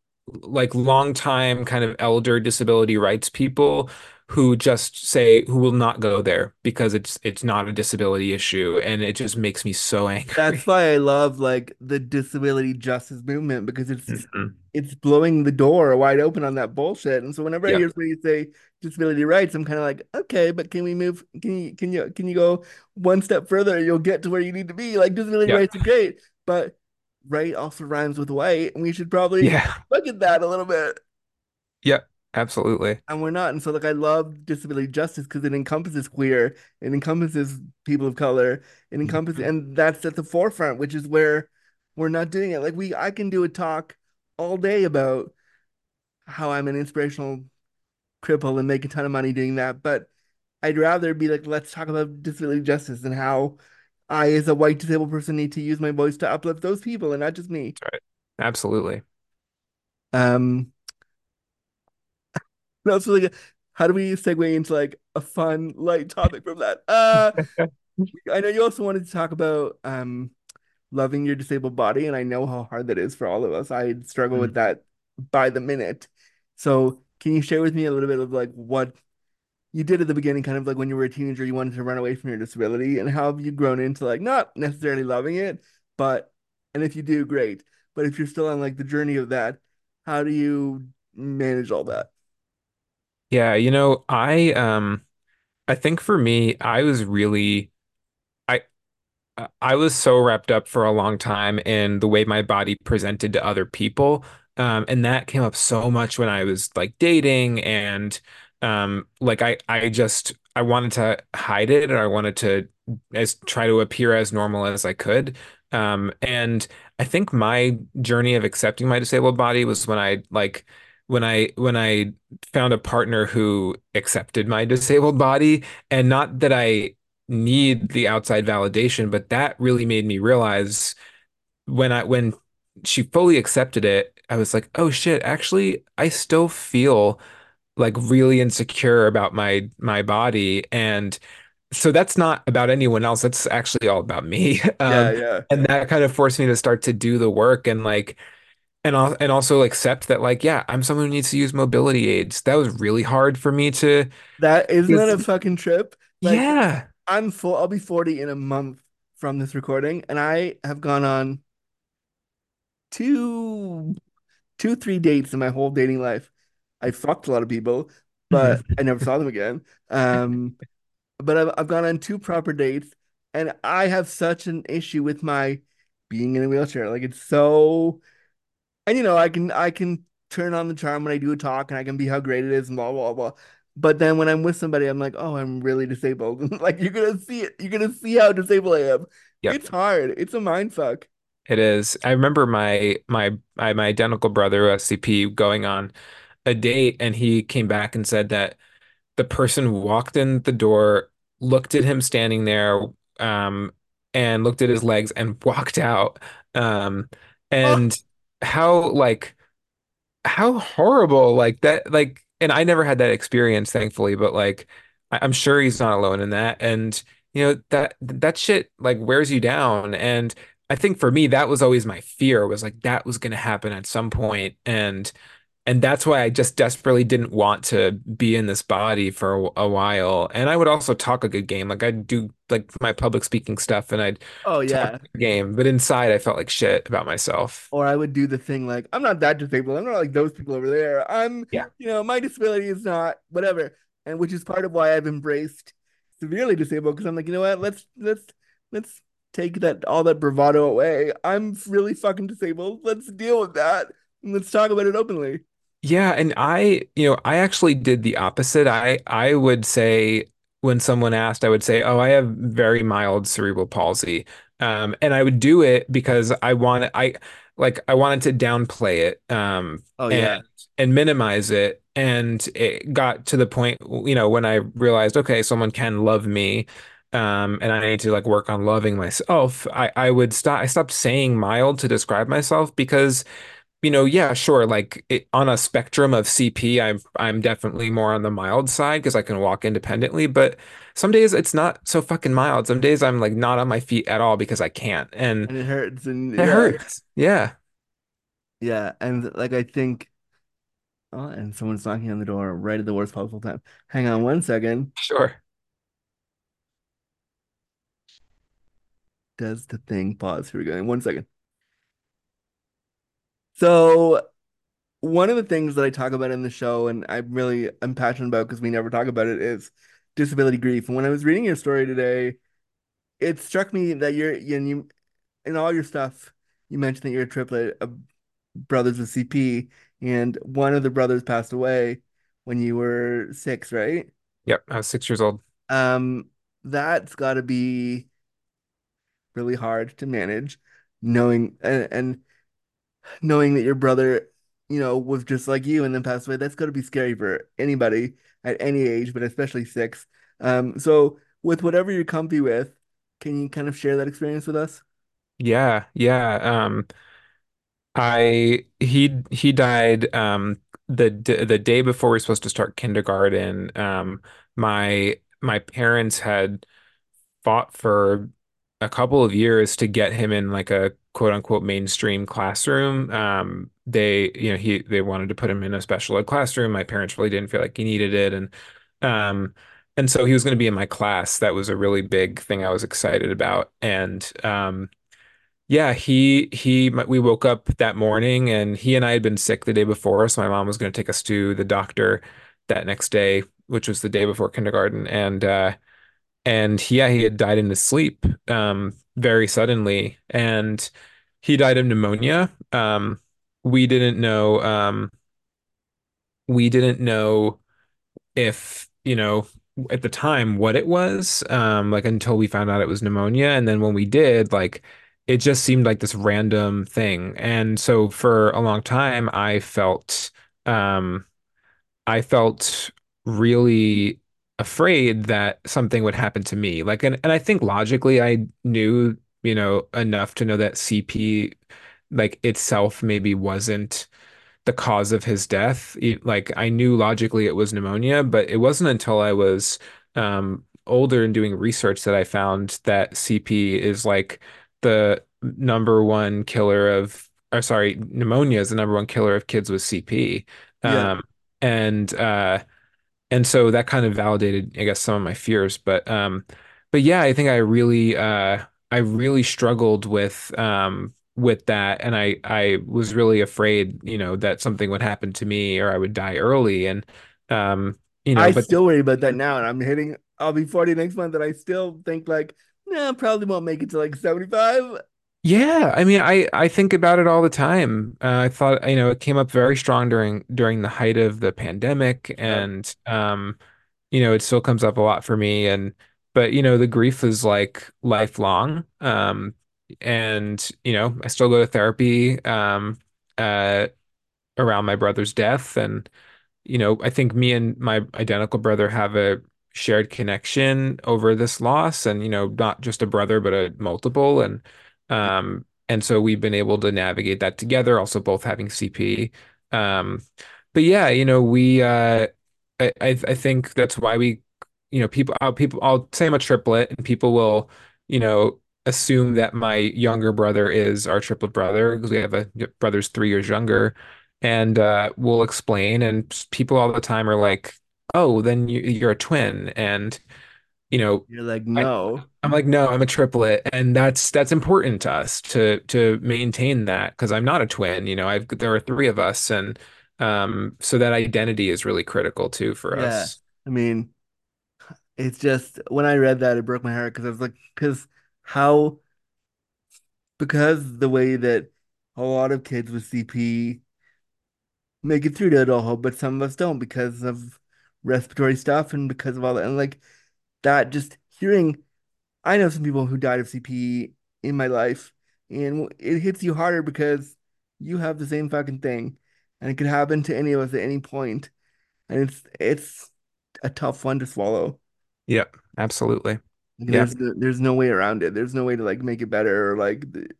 D: like long time kind of elder disability rights people who just say who will not go there because it's it's not a disability issue and it just makes me so
B: That's
D: angry.
B: why I love like the disability justice movement because it's
D: Mhm.
B: it's blowing the door wide open on that bullshit. And so whenever I
D: Yeah.
B: hear somebody say disability rights, I'm kind of like, okay, but can we move? Can you can you can you go one step further? You'll get to where you need to be. Like disability
D: Yeah.
B: rights are great, but right also rhymes with white, and we should probably
D: Yeah.
B: look at that a little bit.
D: Yeah. Absolutely.
B: And we're not. And so like I love disability justice because it encompasses queer, it encompasses people of color, it encompasses,
D: Mhm.
B: and that's at the forefront, which is where we're not doing it. Like we I can do a talk all day about how I'm an inspirational cripple and make a ton of money doing that, but I'd rather be like, let's talk about disability justice and how I, as a white disabled person, need to use my voice to uplift those people and not just me.
D: That's right. Absolutely.
B: Um, that's really good. How do we segue into like a fun, light topic from that? Uh, I know you also wanted to talk about um loving your disabled body, and I know how hard that is for all of us. I struggle with
D: Mm.
B: that by the minute. So, can you share with me a little bit of like what you did at the beginning, kind of like when you were a teenager, you wanted to run away from your disability, and how have you grown into like not necessarily loving it, but and if you do, great. But if you're still on like the journey of that, how do you manage all that?
D: Yeah, you know, I um I think for me, I was really I I was so wrapped up for a long time in the way my body presented to other people. Um, and that came up so much when I was like dating and um, like I I just I wanted to hide it and I wanted to as try to appear as normal as I could. Um, and I think my journey of accepting my disabled body was when I like when I when I found a partner who accepted my disabled body, and not that I need the outside validation, but that really made me realize when I when she fully accepted it, I was like, oh shit, actually, I still feel like really insecure about my my body. And so that's not about anyone else. That's actually all about me.
B: Yeah,
D: Um,
B: yeah.
D: and that kind of forced me to start to do the work and like and al and also accept that like, yeah, I'm someone who needs to use mobility aids. That was really hard for me to
B: That isn't that
D: because
B: a fucking trip? Like
D: yeah.
B: I'm full I'll be forty in a month from this recording, and I have gone on two two, three dates in my whole dating life. I fucked a lot of people, but
D: Mhm.
B: I never saw them again. Um, but I've I've gone on two proper dates, and I have such an issue with my being in a wheelchair. Like it's so, and you know, I can I can turn on the charm when I do a talk, and I can be how great it is and blah blah blah. But then when I'm with somebody, I'm like, oh, I'm really disabled. Like you're gonna see it. You're gonna see how disabled I am.
D: Yep.
B: It's hard. It's a mind fuck.
D: It is. I remember my my my, my identical brother, S C P, going on a date, and he came back and said that the person walked in the door, looked at him standing there, um, and looked at his legs and walked out. Um,
B: Oh,
D: and how like how horrible like that like and I never had that experience, thankfully, but like I I'm sure he's not alone in that. And you know that that shit like wears you down. And I think for me that was always my fear, was like that was going to happen at some point. And and that's why I just desperately didn't want to be in this body for a, a while. And I would also talk a good game. Like I'd do like my public speaking stuff and I'd
B: oh
D: talk
B: yeah.
D: a good game, but inside I felt like shit about myself.
B: Or I would do the thing like, I'm not that disabled. I'm not like those people over there. I'm,
D: Yeah.
B: you know, my disability is not whatever. And which is part of why I've embraced severely disabled, because I'm like, you know what? Let's let's let's take that all that bravado away. I'm really fucking disabled. Let's deal with that. And let's talk about it openly.
D: Yeah, and I, you know, I actually did the opposite. I I would say when someone asked, I would say, "Oh, I have very mild cerebral palsy." Um, and I would do it because I want I like I wanted to downplay it um
B: Oh
D: and
B: yeah.
D: and minimize it. And it got to the point, you know, when I realized, okay, someone can love me. Um, and I need to like work on loving myself. I, I would stop, I stopped saying mild to describe myself because you know, yeah, sure. Like it, on a spectrum of C P, I'm I'm definitely more on the mild side because I can walk independently. But some days it's not so fucking mild. Some days I'm like not on my feet at all because I can't, and
B: And it hurts. And
D: it
B: yeah.
D: hurts. Yeah,
B: Yeah. And like I think, oh, and someone's knocking on the door right at the worst possible time. Hang on one second.
D: sure.
B: Does the thing pause? Here we go. In one second. So one of the things that I talk about in the show, and I'm really I'm passionate about because we never talk about it, is disability grief. And when I was reading your story today, it struck me that you're you, you in all your stuff, you mentioned that you're a triplet of brothers with C P, and one of the brothers passed away when you were six, right?
D: Yep, I was six years old.
B: Um, that's got to be really hard to manage, knowing and, and knowing that your brother, you know, was just like you and then passed away. That's got to be scary for anybody at any age, but especially six. Um, so with whatever you're comfy with, can you kind of share that experience with us?
D: Yeah, yeah. Um, I he he died um the d the day before we were supposed to start kindergarten. Um, my my parents had fought for a couple of years to get him in like a quote unquote mainstream classroom. Um, they, you know, he they wanted to put him in a special ed classroom. My parents really didn't feel like he needed it, and um, and so he was going to be in my class. That was a really big thing I was excited about. And um, yeah, he he we woke up that morning, and he and I had been sick the day before, so my mom was going to take us to the doctor that next day, which was the day before kindergarten, and uh and he, yeah, he had died in his sleep, um, very suddenly, and he died of pneumonia. Um, we didn't know, um, we didn't know if, you know, at the time what it was, um, like until we found out it was pneumonia. And then when we did, like it just seemed like this random thing. And so for a long time, I felt, um, I felt really afraid that something would happen to me. Like, and, and I think logically I knew, you know, enough to know that C P like itself maybe wasn't the cause of his death. E- Like I knew logically it was pneumonia, but it wasn't until I was um, older and doing research that I found that C P is like the number one killer of, or sorry, pneumonia is the number one killer of kids with C P.
B: Yeah.
D: Um, and uh, and so that kind of validated, I guess, some of my fears. But um, but yeah, I think I really uh I really struggled with um with that, and I I was really afraid, you know, that something would happen to me or I would die early. And um, you know,
B: I
D: but
B: still worry about that now, and I'm hitting. I'll be forty next month, and I still think like, nah, probably won't make it to like seventy-five.
D: yeah, I mean, I I think about it all the time. Uh, I thought, you know, it came up very strong during during the height of the pandemic,
B: Yeah.
D: and um you know, it still comes up a lot for me. And, but, you know, the grief is like lifelong. Um, and, you know, I still go to therapy, um, uh, around my brother's death. And, you know, I think me and my identical brother have a shared connection over this loss and, you know, not just a brother, but a multiple. And, um, and so we've been able to navigate that together, also both having C P. Um, but yeah, you know, we, uh, I, I I think that's why we, you know, people, I'll, people, I'll say I'm a triplet and people will, you know, assume that my younger brother is our triplet brother because we have a brother's three years younger and uh, we'll explain. And people all the time are like, "Oh, then you, you're a twin," and you know,
B: You're like,
D: I,
B: no.
D: I'm like, "No, I'm a triplet," and that's that's important to us to to maintain that because I'm not a twin. You know, I've there are three of us, and um, so that identity is really critical too for
B: Yeah.
D: us.
B: I mean, it's just when I read that, it broke my heart because I was like, because how, because the way that a lot of kids with C P make it through to adulthood, but some of us don't because of respiratory stuff and because of all that. And like that, just hearing, I know some people who died of C P in my life, and it hits you harder because you have the same fucking thing, and it could happen to any of us at any point, and it's it's a tough one to swallow.
D: Yep, absolutely.
B: Like,
D: Yeah.
B: there's no, there's no way around it. There's no way to like make it better or like the,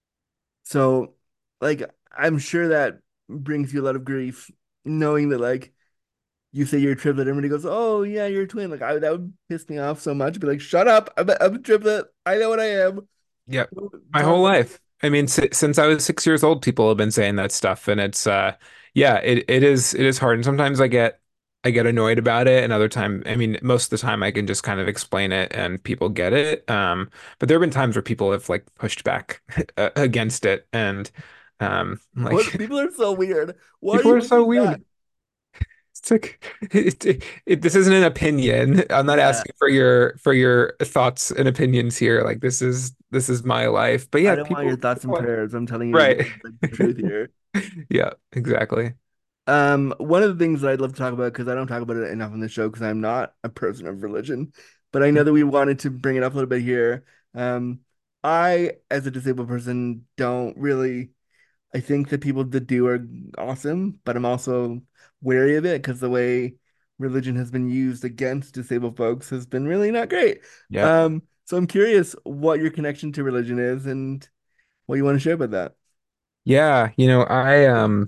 B: so like I'm sure that brings you a lot of grief knowing that like you say you're a triplet, everybody goes, "Oh yeah, you're a twin." Like I, that would piss me off so much. Be like, "Shut up! I'm a, I'm a triplet. I know what I am."
D: Yep.
B: Don't
D: My
B: talk
D: whole
B: about
D: life. I mean, si since I was six years old, people have been saying that stuff, and it's uh, yeah, it it is it is hard, and sometimes I get I get annoyed about it, and other time, I mean, most of the time I can just kind of explain it, and people get it. Um, but there have been times where people have like pushed back uh, against it, and um,
B: what
D: like
B: people are so weird. Why do
D: people
B: you
D: are
B: think
D: so
B: he's that?
D: weird. It's like it, it, it, this isn't an opinion. I'm not
B: Yeah,
D: asking for your for your thoughts and opinions here. Like this is this is my life. But
B: I
D: yeah,
B: don't want your
D: people,
B: thoughts and
D: people
B: prayers. I'm telling you
D: right.
B: like the truth here.
D: Yeah, exactly.
B: Um, one of the things that I'd love to talk about because I don't talk about it enough on the show because I'm not a person of religion, but I know that we wanted to bring it up a little bit here. Um, I, as a disabled person, don't really. I think the people that do are awesome, but I'm also wary of it because the way religion has been used against disabled folks has been really not great.
D: Yeah.
B: Um, so I'm curious what your connection to religion is and what you want to share about that.
D: Yeah, you know, I um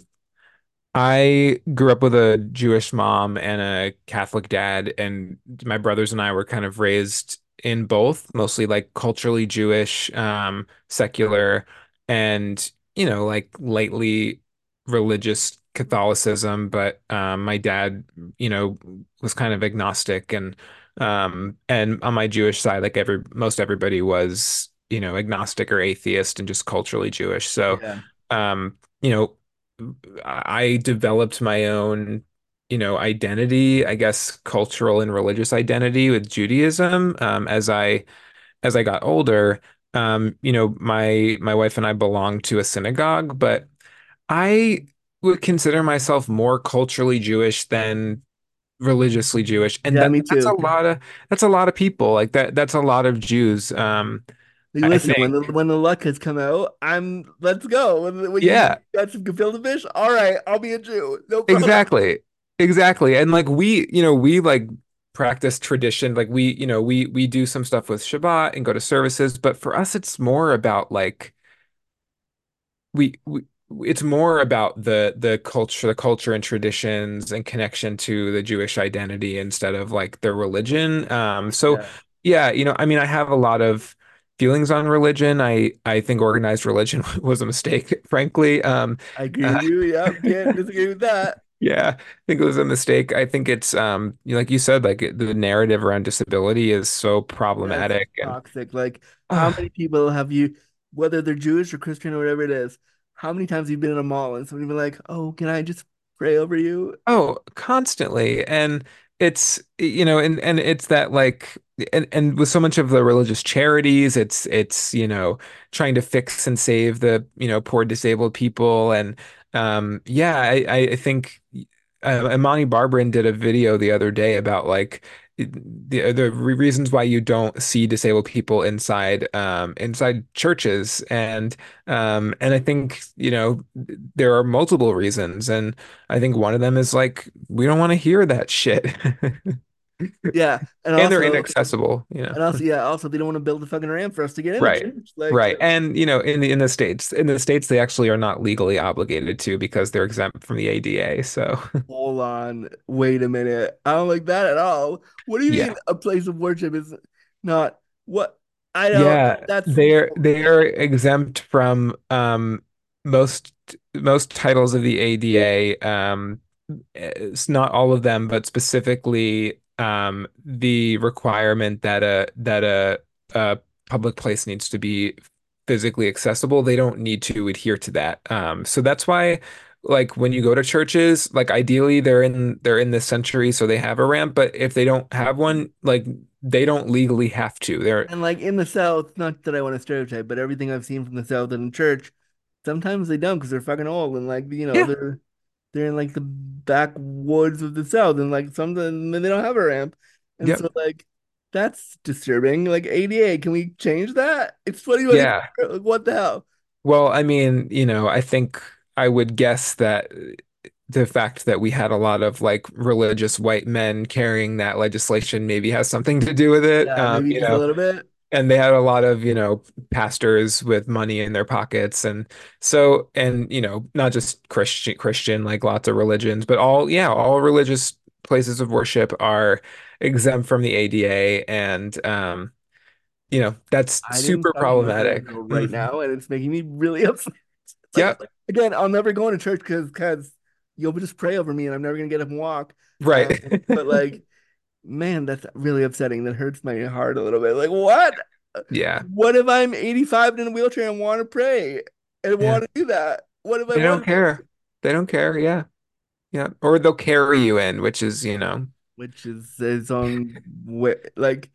D: I grew up with a Jewish mom and a Catholic dad, and my brothers and I were kind of raised in both, mostly like culturally Jewish, um, secular, and you know, like lately religious Catholicism. But um, my dad, you know, was kind of agnostic, and um, and on my Jewish side, like every most everybody was, you know, agnostic or atheist and just culturally Jewish. So,
B: Yeah.
D: um, you know. I developed my own, you know, identity, I guess cultural and religious identity with Judaism, um, as I as I got older. Um, you know, my my wife and I belong to a synagogue, but I would consider myself more culturally Jewish than religiously Jewish, and
B: Yeah,
D: that
B: me
D: that's a
B: too.
D: lot of that's a lot of people. Like that that's a lot of Jews. Um,
B: Like,
D: I
B: listen,
D: think.
B: when the when the luck has come out, I'm let's go. When when you
D: Yeah,
B: got some gefilte fish, all right, I'll be a Jew, no problem.
D: exactly. Exactly. And like we, you know, we like practice tradition. Like we, you know, we we do some stuff with Shabbat and go to services, but for us it's more about like we, we it's more about the the culture, the culture and traditions and connection to the Jewish identity instead of like their religion. Um, so
B: Yeah,
D: yeah, you know, I mean, I have a lot of feelings on religion. I I think organized religion was a mistake, frankly. Um,
B: I agree
D: uh,
B: with you. Yep, can't disagree with that.
D: yeah, I think it was a mistake. I think it's um, you know, like you said, like the narrative around disability is so
B: That's
D: problematic and
B: toxic. Like, how
D: uh,
B: many people have you, whether they're Jewish or Christian or whatever it is, how many times have you been in a mall and somebody be like, "Oh, can I just pray over you?"
D: oh, constantly. And it's, you know, and and it's that like and and with so much of the religious charities, it's it's, you know, trying to fix and save the, you know, poor disabled people. And um yeah, I I I think uh, Imani Barbarin did a video the other day about like the the re reasons why you don't see disabled people inside um inside churches. And um and I think, you know, there are multiple reasons. And I think one of them is like we don't want to hear that shit.
B: Yeah, and
D: And they're
B: also,
D: inaccessible, you know.
B: and also, yeah, also they don't want to build a fucking ramp for us to get in the
D: Right.
B: church. Like,
D: Right. And you know, in the in the States, in the States they actually are not legally obligated to because they're exempt from the A D A. So
B: hold on, wait a minute, I don't like that at all. What do you
D: yeah.
B: mean a place of worship is not what? I don't.
D: Yeah,
B: That's
D: they're they're exempt from um most most titles of the A D A. Um, it's not all of them, but specifically um the requirement that a that a, a public place needs to be physically accessible. They don't need to adhere to that. Um, so that's why like when you go to churches, like ideally they're in they're in this century, so they have a ramp, but if they don't have one, like they don't legally have to. They're
B: And like in the South, not that I want to stereotype, but everything I've seen from the South and in church, sometimes they don't because they're fucking old and like you know
D: yeah,
B: they're they're in like the backwoods of the South and like something they don't have a ramp, and
D: yep,
B: so like that's disturbing. Like A D A, can we change that? It's twenty
D: yeah.
B: twenty-four. Like what the hell?
D: Well, I mean, you know, I think I would guess that the fact that we had a lot of like religious white men carrying that legislation maybe has something to do with it.
B: Yeah,
D: Um,
B: maybe
D: you
B: just a
D: know,
B: little bit.
D: and they had a lot of, you know, pastors with money in their pockets. And so, and, you know, not just Christian, Christian, like lots of religions, but all, yeah, all religious places of worship are exempt from the A D A. And, um, you know, that's
B: I didn't
D: super
B: talk about that
D: problematic.
B: until right
D: Mhm.
B: now, and it's making me really upset. It's like,
D: Yeah,
B: it's like again, I'll never go into church because because you'll just pray over me, and I'm never gonna get up and walk.
D: right.
B: Um, but like, man, that's really upsetting. That hurts my heart a little bit. Like, what?
D: Yeah.
B: What if I'm eighty-five and in a wheelchair and want to pray and
D: Yeah.
B: want to do that? What if I
D: They don't
B: want to?
D: care. They don't care. Yeah. Yeah. Or they'll carry you in, which is, you know,
B: Which is its own way. Like,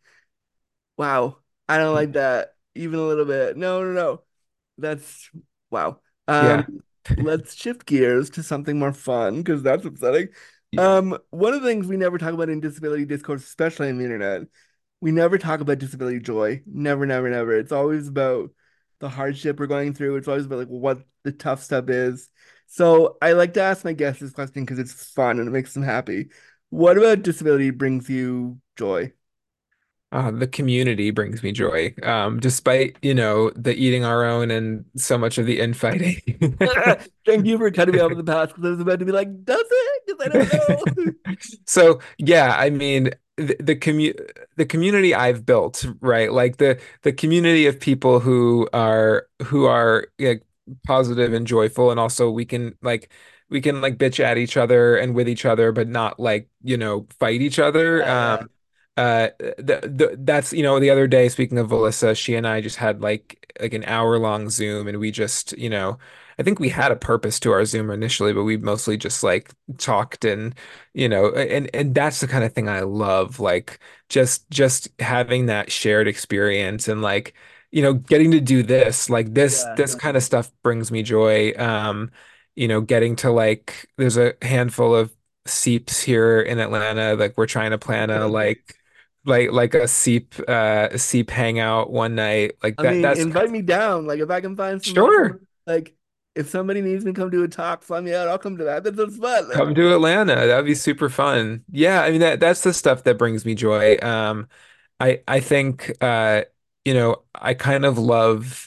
B: wow, I don't like that even a little bit. No, no, no. That's wow. Um,
D: yeah.
B: let's shift gears to something more fun because that's upsetting. Um, one of the things we never talk about in disability discourse, especially on the internet, we never talk about disability joy. Never, never, never. It's always about the hardship we're going through. It's always about like what the tough stuff is. So I like to ask my guests this question because it's fun and it makes them happy. What about disability brings you joy?
D: Uh, the community brings me joy. Um, despite, you know, the eating our own and so much of the infighting.
B: Thank you for cutting me off in the past because I was about to be like, does it? Because I don't know.
D: So yeah, I mean the, the commu the community I've built, right? Like the the community of people who are who are like positive and joyful, and also we can like we can like bitch at each other and with each other, but not like, you know, fight each other.
B: Yeah, yeah.
D: Um, uh, the, the that's you know the other day, speaking of Melissa, she and I just had like like an hour long Zoom, and we just you know I think we had a purpose to our Zoom initially, but we mostly just like talked. And you know and and that's the kind of thing I love, like just just having that shared experience. And like you know getting to do this, like this
B: Yeah.
D: this kind of stuff brings me joy. Um you know getting to like there's a handful of seeps here in Atlanta. Like we're trying to plan a like like like a seep uh seep hangout one night. Like
B: I
D: that
B: mean,
D: that's
B: invite me down. Like if I can find some like
D: sure.
B: like if somebody needs me to come do a talk, fly me out. I'll come to that. That sounds fun. Like,
D: Come to Atlanta. That'd be super fun. Yeah, I mean that that's the stuff that brings me joy. Um I I think uh you know, I kind of love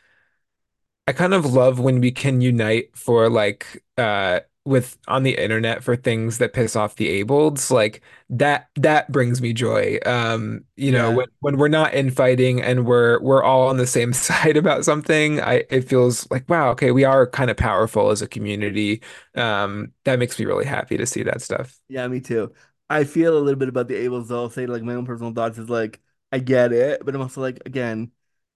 D: I kind of love when we can unite for like uh with on the internet for things that piss off the ableds. Like that that brings me joy. Um, you know,
B: yeah,
D: when when we're not infighting and we're we're all on the same side about something, I it feels like wow, okay, we are kind of powerful as a community. Um, that makes me really happy to see that stuff.
B: yeah, me too. I feel a little bit about the Ables though. I'll say like my own personal thoughts is like I get it, but I'm also like again.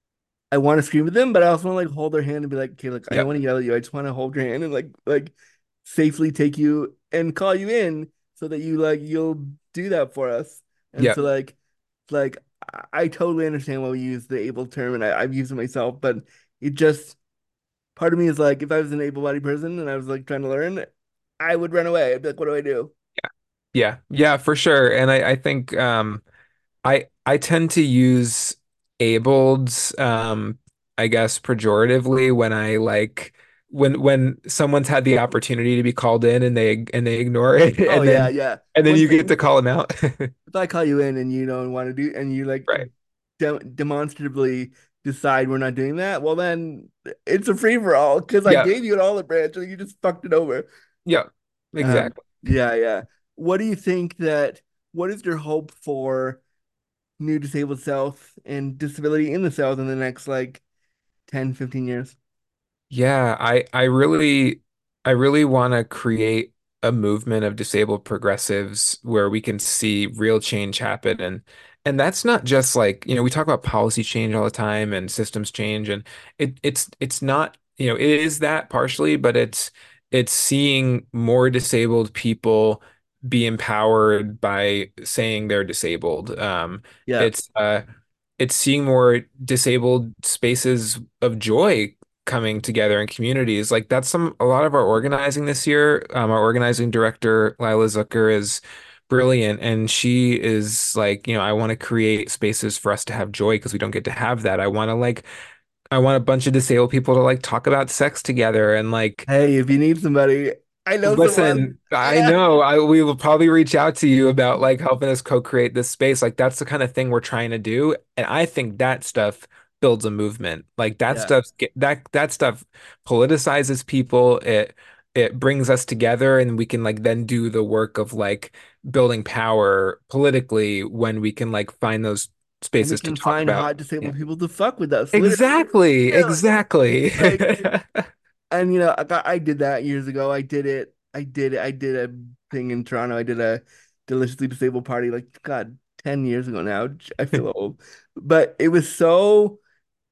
B: I want to scream at them, but I also want to like hold their hand and be like, okay, look, I don't
D: Yep.
B: want to yell at you. I just want to hold your hand and like like safely take you and call you in so that you like you'll do that for us. And so
D: Yep.
B: like like I, I totally understand why we use the able term and I, I've used it myself, but it just part of me is like if I was an able-bodied person and I was like trying to learn, I would run away. I'd be like, what do I do?
D: Yeah. Yeah, for sure. And I, I think um I I tend to use abled, um, I guess pejoratively when I like when when someone's had the opportunity to be called in and they and they ignore it
B: Oh
D: and
B: yeah,
D: then
B: yeah.
D: and then
B: One
D: you get to
B: thing,
D: call them out.
B: if I call you in and you don't want to do and you like
D: Right.
B: de demonstrably decide we're not doing that, well then it's a free for all because I
D: Yeah.
B: gave you an olive branch and you just fucked it over.
D: Yeah.
B: Um,
D: Exactly.
B: yeah, yeah. What do you think that? What is your hope for new disabled South and disability in the South in the next like ten, fifteen years?
D: Yeah, I I really I really want to create a movement of disabled progressives where we can see real change happen and and that's not just like, you know, we talk about policy change all the time and systems change and it it's it's not, you know, it is that partially, but it's it's seeing more disabled people be empowered by saying they're disabled. Um,
B: Yeah.
D: it's uh it's seeing more disabled spaces of joy coming together in communities. Like that's some a lot of our organizing this year. Um, our organizing director, Lila Zucker, is brilliant, and she is like, you know, I want to create spaces for us to have joy because we don't get to have that. I want to like, I want a bunch of disabled people to like talk about sex together and like
B: Hey, if you need somebody, I know someone.
D: listen, I
B: Yeah.
D: know I we will probably reach out to you about like helping us co-create this space. Like that's the kind of thing we're trying to do. And I think that stuff builds a movement. Like that
B: Yeah.
D: stuff that that stuff politicizes people. It it brings us together and we can like then do the work of like building power politically when we can like find those
B: And we
D: spaces to
B: can
D: talk
B: find
D: about.
B: hot
D: Yeah.
B: disabled people to fuck with us, literally.
D: Exactly.
B: Yeah, like,
D: Exactly.
B: like and you know, I got, I did that years ago. I did it. I did it. I did a thing in Toronto. I did a deliciously disabled party like God, ten years ago now. I feel old. But it was so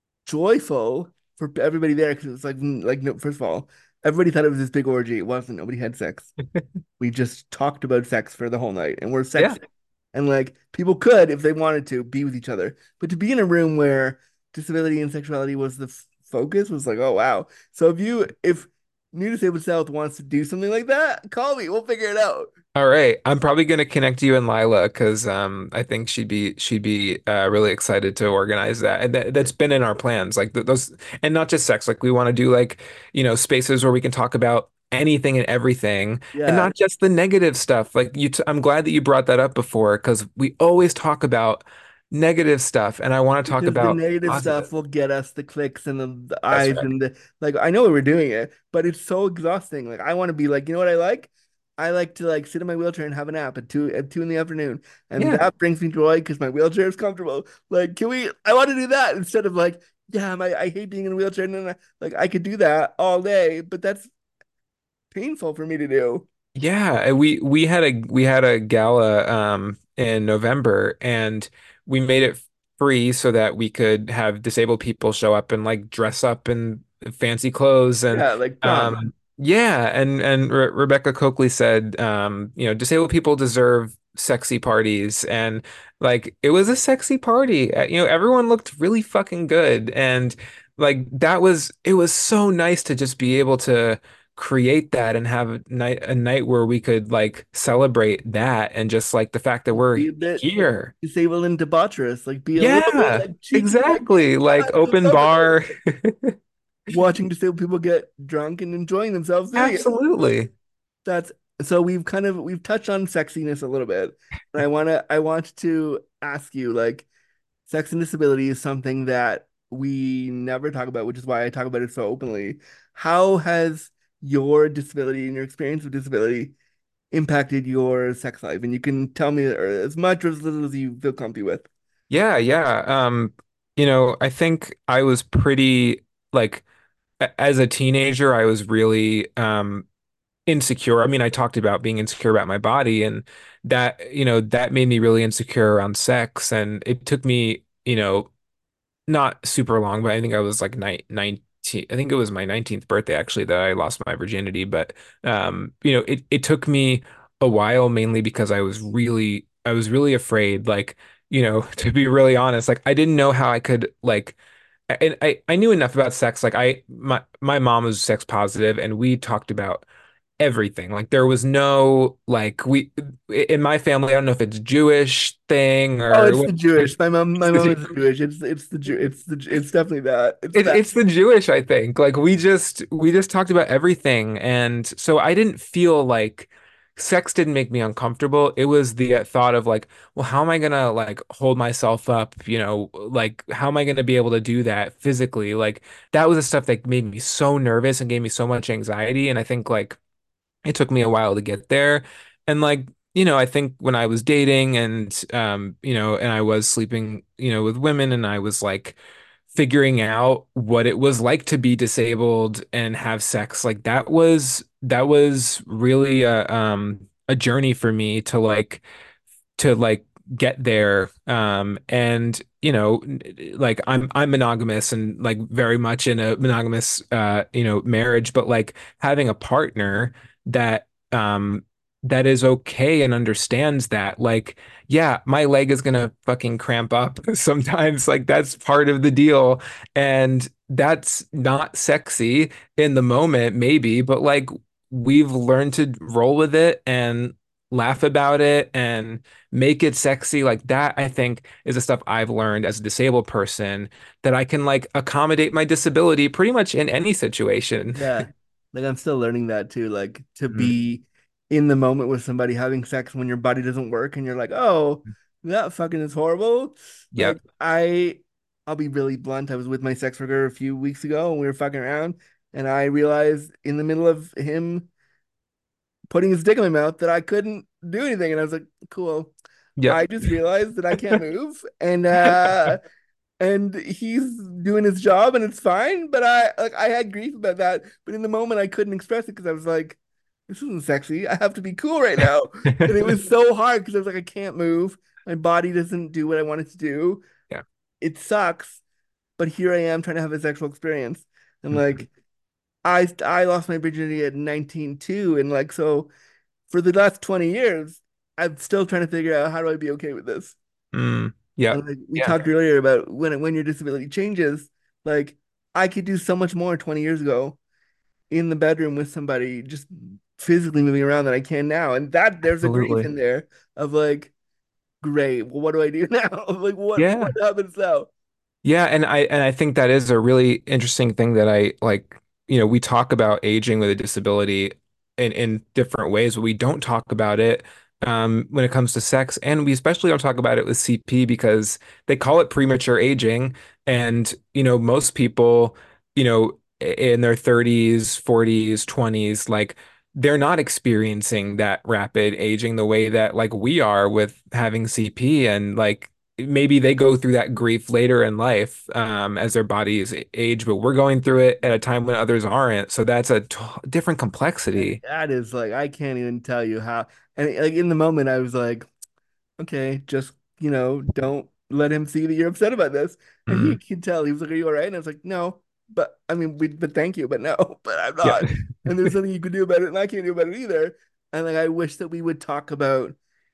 B: joyful for everybody there because it was like like no, first of all, everybody thought it was this big orgy. It wasn't. Nobody had sex. We just talked about sex for the whole night and we're
D: Yeah.
B: sexy. And like people could, if they wanted to, be with each other. But to be in a room where disability and sexuality was the f focus was like, oh wow. So if you if New Disabled South wants to do something like that, call me. We'll figure it out.
D: All right, I'm probably gonna connect you and Lila because um, I think she'd be she'd be uh, really excited to organize that, and that, that's been in our plans. Like th those, and not just sex. Like we want to do like you know spaces where we can talk about anything and everything, and
B: Yeah.
D: not just the negative stuff. Like you, t I'm glad that you brought that up before because we always talk about negative stuff, and I want to talk
B: Because the
D: about
B: negative
D: positive.
B: stuff will get us the clicks and the, the
D: That's
B: eyes
D: right.
B: and the like. I know we're doing it, but it's so exhausting. Like I want to be like, you know what I like? I like to like sit in my wheelchair and have a nap at two at two in the afternoon, and
D: Yeah.
B: that brings me joy because my wheelchair is comfortable. Like, can we? I want to do that instead of like, yeah, my I hate being in a wheelchair, and then I, like I could do that all day, but that's painful for me to do.
D: Yeah, and we we had a we had a gala um in November and we made it free so that we could have disabled people show up and like dress up in fancy clothes and
B: Yeah, like prom.
D: um yeah, and and Re Rebecca Coakley said um you know disabled people deserve sexy parties and like it was a sexy party. Uh, You know, everyone looked really fucking good and like that was it was so nice to just be able to create that and have a night a night where we could like celebrate that and just like the fact that we're
B: Be a bit
D: here.
B: disabled and debaucherous, like be a little bit
D: Yeah,
B: like cheeky, like
D: exactly. Like
B: "Ah,
D: open
B: summer,"
D: bar.
B: watching disabled people get drunk and enjoying themselves doing it.
D: Absolutely.
B: That's so we've kind of we've touched on sexiness a little bit. And I wanna I want to ask you, like, sex and disability is something that we never talk about, which is why I talk about it so openly. How has your disability and your experience with disability impacted your sex life? And you can tell me as much or as little as you feel comfy with.
D: Yeah, yeah. Um, you know, I think I was pretty like a- as a teenager, I was really um insecure. I mean, I talked about being insecure about my body, and that, you know, that made me really insecure around sex. And it took me, you know, not super long, but I think I was like nine, nineteen. I think it was my nineteenth birthday actually that I lost my virginity. But um, you know, it it took me a while, mainly because I was really I was really afraid, like, you know, to be really honest, like I didn't know how I could like and I I knew enough about sex. Like I my my mom was sex positive and we talked about everything. Like there was no like we in my family, I don't know if it's Jewish thing
B: Oh,
D: or
B: it's
D: what.
B: the Jewish. My mom, my mom is Jewish. It's it's the Jew. It's the it's definitely that. It's
D: It,
B: that.
D: it's the Jewish, I think. Like we just we just talked about everything, and so I didn't feel like sex didn't make me uncomfortable. It was the uh, thought of like, well, how am I gonna like hold myself up? You know, like how am I gonna be able to do that physically? Like that was the stuff that made me so nervous and gave me so much anxiety. And I think like it took me a while to get there. And like, you know, I think when I was dating and um, you know, and I was sleeping, you know, with women and I was like figuring out what it was like to be disabled and have sex, like that was that was really a um a journey for me to like to like get there. Um and you know, like I'm I'm monogamous and like very much in a monogamous uh you know marriage, but like having a partner that um that is okay and understands that, like, yeah, my leg is gonna fucking cramp up sometimes, like that's part of the deal, and that's not sexy in the moment maybe, but like we've learned to roll with it and laugh about it and make it sexy. Like that, I think, is the stuff I've learned as a disabled person, that I can like accommodate my disability pretty much in any situation.
B: Yeah. Like I'm still learning that too. Like to
D: Mm.
B: be in the moment with somebody having sex when your body doesn't work and you're like, oh, that fucking is horrible.
D: Yep.
B: Like I I'll be really blunt. I was with my sex worker a few weeks ago and we were fucking around and I realized in the middle of him putting his dick in my mouth that I couldn't do anything. And I was like, cool.
D: Yep.
B: I just realized that I can't move. And uh and he's doing his job and it's fine. But I like I had grief about that. But in the moment I couldn't express it because I was like, this isn't sexy. I have to be cool right now. And it was so hard because I was like, I can't move. My body doesn't do what I want it to do.
D: Yeah.
B: It sucks. But here I am trying to have a sexual experience. And
D: Mhm.
B: like I I lost my virginity at nineteen too. And like so for the last twenty years, I'm still trying to figure out how do I be okay with this.
D: Mm. Yep.
B: And like we
D: Yeah.
B: talked earlier about when when your disability changes, like I could do so much more twenty years ago in the bedroom with somebody just physically moving around than I can now. And that there's a grief
D: Absolutely.
B: in there of like, great, well, what do I do now? Like what
D: Yeah.
B: what happens now?
D: Yeah, and I and I think that is a really interesting thing that I like, you know, we talk about aging with a disability in in different ways, but we don't talk about it um when it comes to sex, and we especially don't talk about it with C P because they call it premature aging, and you know, most people, you know, in their thirties, forties, twenties, like they're not experiencing that rapid aging the way that like we are with having C P, and like maybe they go through that grief later in life um, as their bodies age, but we're going through it at a time when others aren't. So that's a t different complexity.
B: That is like I can't even tell you how. And like in the moment, I was like, okay, just, you know, don't let him see that you're upset about this. And he
D: Mm.
B: could tell. He was like, are you all right? And I was like, no, but I mean, we, but thank you, but no, but I'm
D: Yeah.
B: not. And there's nothing you can do about it, and I can't do about it either. And like, I wish that we would talk about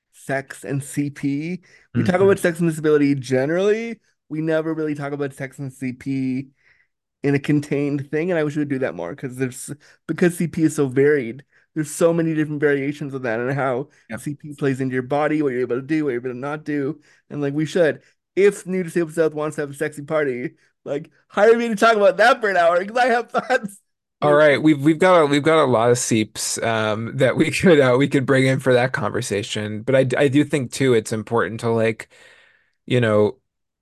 B: sex and C P. We talk
D: Mhm.
B: about sex and disability generally. We never really talk about sex and C P in a contained thing, and I wish we would do that more because there's because C P is so varied. There's so many different variations of that and how
D: Yep.
B: C P plays into your body, what you're able to do, what you're able to not do, and like we should. If New Disabled South wants to have a sexy party, like hire me to talk about that for an hour because I have thoughts.
D: All right, we've we've got a we've got a lot of seeps um, that we could uh, we could bring in for that conversation. But I I do think too it's important to like you know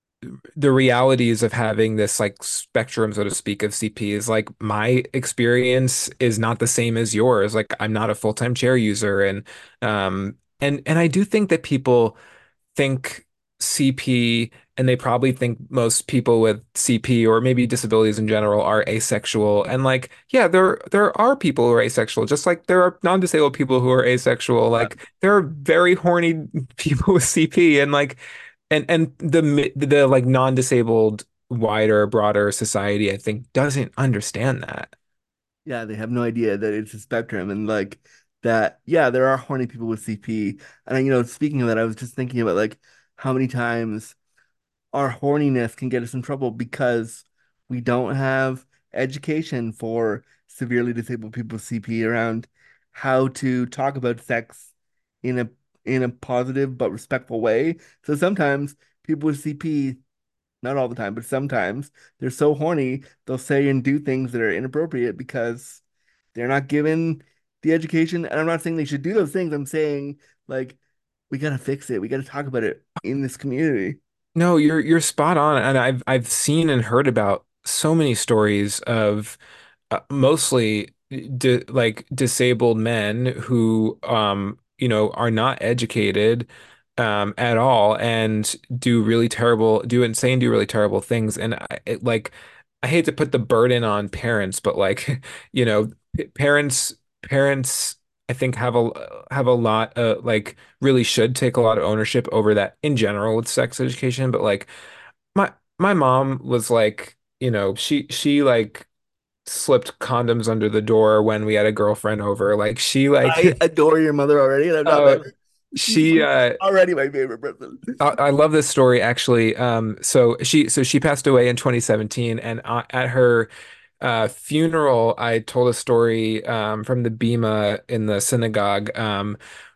D: the realities of having this like spectrum, so to speak, of C P is like my experience is not the same as yours. Like I'm not a full-time chair user, and um and and I do think that people think C P, and they probably think most people with C P or maybe disabilities in general are asexual. And like, yeah, there there are people who are asexual, just like there are non-disabled people who are asexual. Like there are very horny people with C P, and like, and and the mi- the like non-disabled wider, broader society, I think, doesn't understand that.
B: Yeah, they have no idea that it's a spectrum and like that, yeah, there are horny people with C P. And you know, speaking of that, I was just thinking about like how many times our horniness can get us in trouble because we don't have education for severely disabled people with C P around how to talk about sex in a in a positive but respectful way. So sometimes people with C P, not all the time, but sometimes they're so horny, they'll say and do things that are inappropriate because they're not given the education. And I'm not saying they should do those things. I'm saying like we gotta fix it. We gotta talk about it in this community.
D: No, you're you're spot on, and I've I've seen and heard about so many stories of uh, mostly di like disabled men who um you know are not educated um at all and do really terrible do insane do really terrible things, and I it, like I hate to put the burden on parents, but like you know p- parents parents I think have a have a lot uh like really should take a lot of ownership over that in general with sex education. But like my my mom was like, you know, she she like slipped condoms under the door when we had a girlfriend over. Like she
B: I
D: like
B: adore your mother already, and I'm not
D: uh
B: mad. She's
D: she uh
B: already my favorite person.
D: I, I love this story actually. Um so she so she passed away in twenty seventeen, and uh, at her uh funeral I told a story um from the Bima in the synagogue um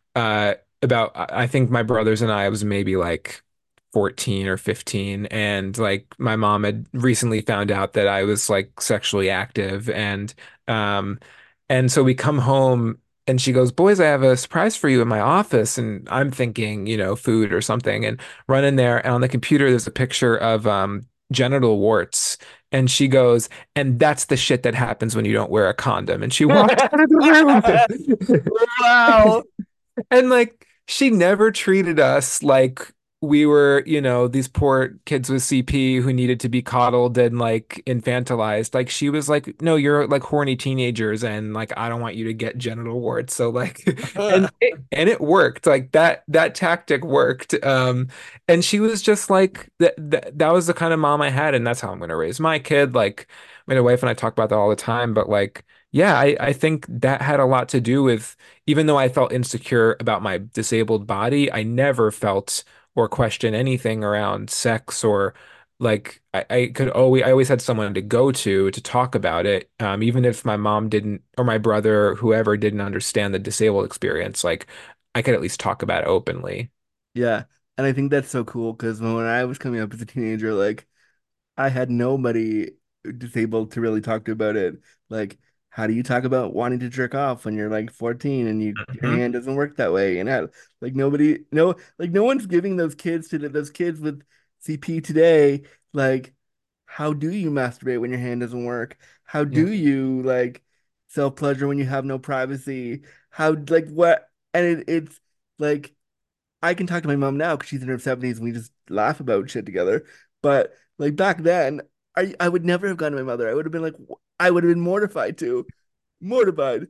D: uh about I I think my brothers and I was maybe like fourteen or fifteen, and like my mom had recently found out that I was like sexually active, and um and so we come home and she goes, "Boys, I have a surprise for you in my office." And I'm thinking, you know, food or something, and run in there, and on the computer there's a picture of um genital warts. And she goes, "And that's the shit that happens when you don't wear a condom." And she walked out of the room.
B: Wow.
D: And like she never treated us like we were, you know, these poor kids with C P who needed to be coddled and like infantilized. Like she was like, "No, you're like horny teenagers, and like I don't want you to get genital warts." So like and it, and it worked. Like that that tactic worked. Um and she was just like that that, that was the kind of mom I had, and that's how I'm going to raise my kid. Like my wife and I talk about that all the time, but like yeah, I, I think that had a lot to do with, even though I felt insecure about my disabled body, I never felt or questioned anything around sex, or like I, I could always I always had someone to go to to talk about it. Um, even if my mom didn't or my brother, whoever didn't understand the disabled experience, like I could at least talk about it openly.
B: Yeah. And I think that's so cool because when, when I was coming up as a teenager, like I had nobody disabled to really talk to about it. Like, how do you talk about wanting to jerk off when you're like fourteen and you your
D: Mhm.
B: hand doesn't work that way? And how, like nobody, no, like no one's giving those kids to the, those kids with C P today. Like, how do you masturbate when your hand doesn't work? How
D: Yeah.
B: do you like self pleasure when you have no privacy? How like what? And it, it's like I can talk to my mom now because she's in her seventies and we just laugh about shit together. But like back then, I I would never have gone to my mother. I would have been like, I would have been mortified too, mortified.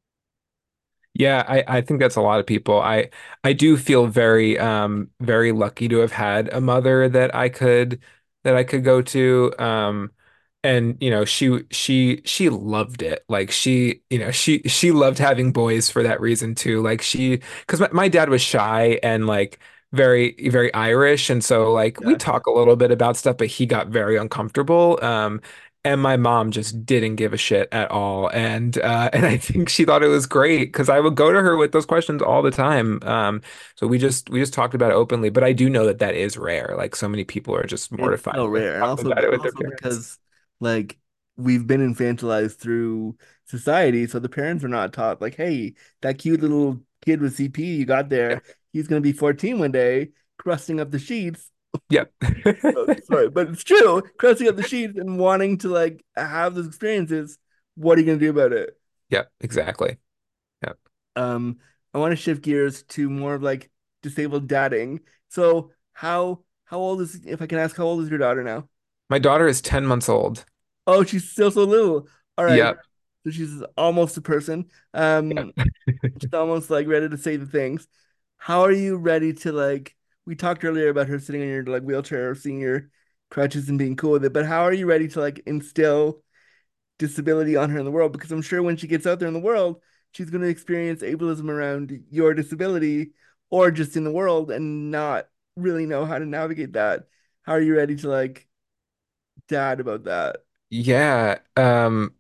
D: Yeah, I, I think that's a lot of people. I I do feel very um very lucky to have had a mother that I could that I could go to. Um and you know, she she she loved it. Like she, you know, she she loved having boys for that reason too. Like she because my, my dad was shy and like very very Irish, and so like we
B: Yeah,
D: talk a little bit about stuff, but he got very uncomfortable. Um and my mom just didn't give a shit at all. And uh, and I think she thought it was great because I would go to her with those questions all the time. Um, so we just we just talked about it openly. But I do know that that is rare. Like so many people are just
B: It's
D: mortified
B: so
D: to
B: rare, and
D: talk
B: also
D: about it with their
B: also
D: parents.
B: because like we've been infantilized through society, so the parents are not taught like, hey, that cute little kid with C P you got
D: Yeah.
B: there, he's gonna be fourteen one day, crusting up the sheets.
D: Yep.
B: Oh, sorry, but it's true, crusting up the sheets and wanting to like have those experiences. What are you gonna do about it?
D: Yep. Exactly. Yep.
B: Um, I want to shift gears to more of like disabled dadding. So how how old is if I can ask how old is your daughter now?
D: My daughter is ten months old.
B: Oh, she's still so little. All right.
D: Yep.
B: So she's almost a person.
D: Yep.
B: Um, she's almost like ready to say the things. How are you ready to like we talked earlier about her sitting in your like wheelchair, seeing your crutches and being cool with it, but how are you ready to like instill disability on her in the world? Because I'm sure when she gets out there in the world, she's going to experience ableism around your disability or just in the world and not really know how to navigate that. How are you ready to like dad about that?
D: Yeah, um,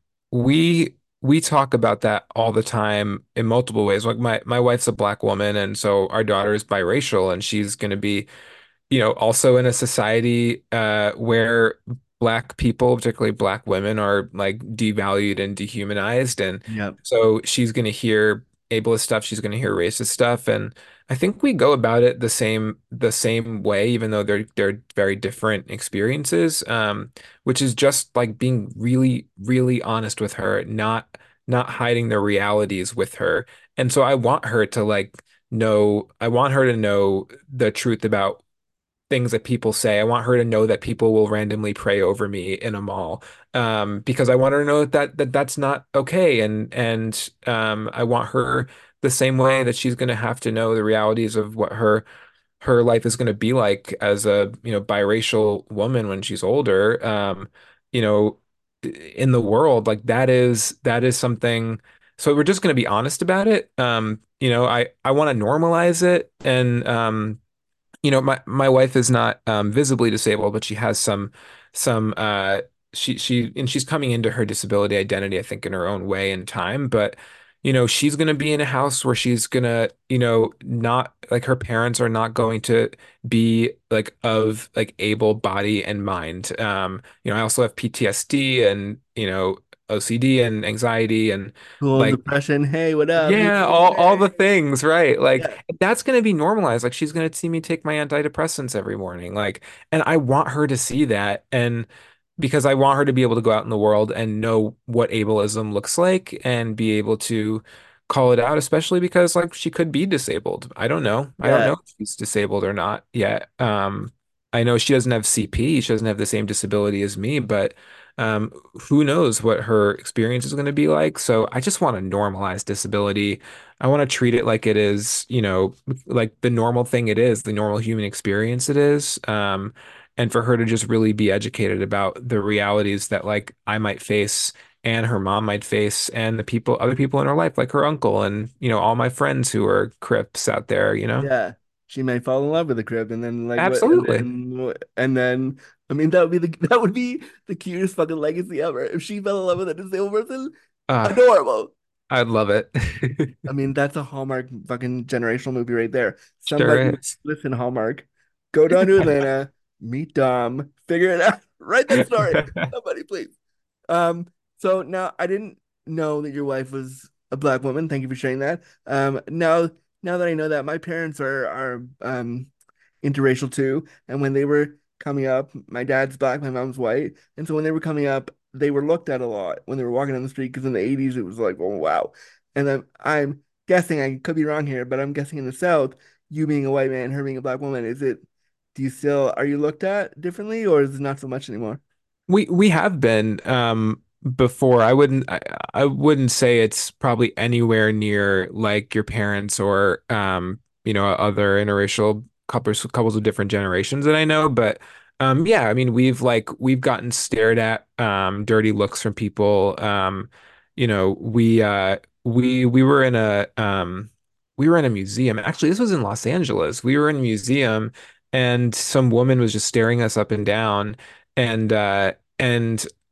D: we we talk about that all the time in multiple ways. Like my my wife's a black woman, and so our daughter is biracial, and she's going to be, you know, also in a society uh, where black people, particularly black women, are like devalued and dehumanized. And
B: Yep.
D: so she's going to hear ableist stuff, she's going to hear racist stuff. And I think we go about it the same the same way, even though they're they're very different experiences. Um, which is just like being really, really honest with her, not not hiding the realities with her. And so I want her to like know, I want her to know the truth about things that people say. I want her to know that people will randomly pray over me in a mall, um, because I want her to know that, that that's not okay. And and um, I want her the same way that she's going to have to know the realities of what her her life is going to be like as a, you know, biracial woman when she's older. Um, you know, in the world, like that is that is something. So we're just going to be honest about it. Um, you know, I I want to normalize it and um you know, my my wife is not um, visibly disabled, but she has some some uh she she and she's coming into her disability identity, I think, in her own way and time. But you know, she's gonna be in a house where she's gonna, you know, not like her parents are not going to be like of like able body and mind. Um, you know, I also have P T S D and, you know, O C D and anxiety and
B: Cool
D: like
B: depression. Hey, what up? Me
D: yeah,
B: too.
D: all all
B: Hey.
D: the things, right? Like
B: Yeah.
D: that's gonna be normalized. Like she's gonna see me take my antidepressants every morning. Like, and I want her to see that, and because I want her to be able to go out in the world and know what ableism looks like and be able to call it out, especially because like she could be disabled. I don't know. I don't know
B: Yeah.
D: if she's disabled or not yet. Um, I know she doesn't have C P. She doesn't have the same disability as me, but um, who knows what her experience is going to be like. So I just want to normalize disability. I want to treat it like it is, you know, like the normal thing it is, the normal human experience it is. Um, and for her to just really be educated about the realities that like I might face and her mom might face and the people, other people in her life, like her uncle and, you know, all my friends who are Crips out there, you know?
B: Yeah. She might fall in love with the crib and then like what and
D: Absolutely.
B: then and then I mean that would be the that would be the cutest fucking legacy ever. If she fell in love with a disabled person,
D: Uh,
B: adorable.
D: I'd love it.
B: I mean, that's a Hallmark fucking generational movie right there.
D: Sure
B: Somebody,
D: is.
B: listen, Hallmark, go down to Atlanta, meet Dom, figure it out. Write that story. Somebody, please. Um, so now I didn't know that your wife was a black woman. Thank you for sharing that. Um, now now that I know that, my parents are are um interracial too. And when they were coming up, my dad's black, my mom's white. And so when they were coming up, they were looked at a lot when they were walking down the street because in the eighties it was like, oh wow. And I'm I'm guessing I could be wrong here, but I'm guessing in the South, you being a white man, her being a black woman, is it do you still are you looked at differently or is it not so much anymore?
D: We we have been um before. I wouldn't I, I wouldn't say it's probably anywhere near like your parents or um you know other interracial couples couples of different generations that I know, but um yeah, I mean we've like we've gotten stared at um dirty looks from people. Um you know, we uh we we were in a um we were in a museum. Actually, this was in Los Angeles. We were in a museum and some woman was just staring us up and down and uh and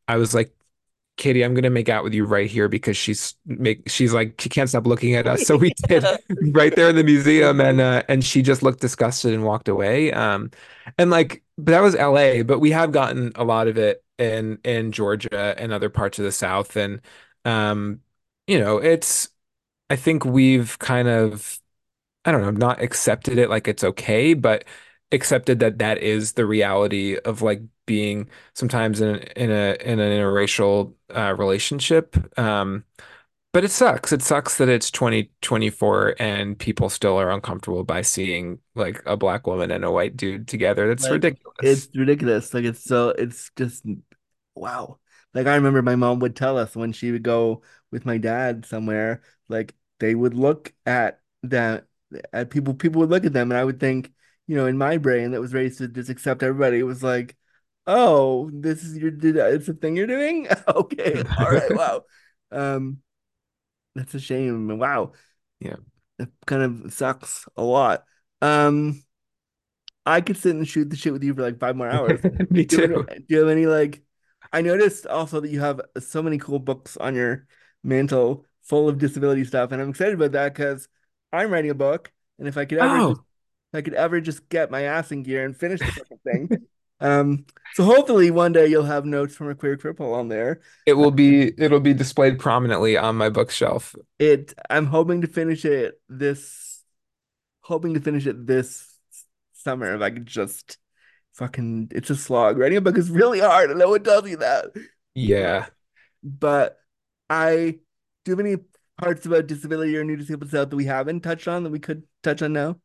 D: I was like, Katie, I'm gonna make out with you right here because she's make she's like she can't stop looking at us. So we did right there in the museum, and uh, and she just looked disgusted and walked away. Um, and like, but that was L A, but we have gotten a lot of it in in Georgia and other parts of the South, and um, you know, it's I think we've kind of I don't know, not accepted it like it's okay, but accepted that that is the reality of like being sometimes in in a in an interracial uh, relationship. Um, but it sucks. It sucks that it's twenty twenty-four and people still are uncomfortable by seeing like a black woman and a white dude together. That's
B: Like
D: ridiculous.
B: it's ridiculous. Like it's so it's just wow. Like I remember my mom would tell us when she would go with my dad somewhere, like they would look at that at people people would look at them and I would think, you know, in my brain that was raised to just accept everybody, it was like, oh, this is your did it's a thing you're doing? Okay, all right, wow. Um, that's a shame. Wow.
D: Yeah,
B: It kind of sucks a lot. Um I could sit and shoot the shit with you for like five more hours.
D: me
B: Do you have
D: too.
B: any, do you have any like I noticed also that you have so many cool books on your mantle full of disability stuff, and I'm excited about that because I'm writing a book, and if I could ever just
D: Oh,
B: if I could ever just get my ass in gear and finish the fucking thing. Um, so hopefully one day you'll have notes from a queer cripple on there.
D: it will be it'll be displayed prominently on my bookshelf.
B: It I'm hoping to finish it this hoping to finish it this summer if I could just fucking it's a slog. Writing a book is really hard. I know it tells you that.
D: Yeah.
B: But I do you have any parts about disability or new disabled stuff that we haven't touched on that we could touch on now?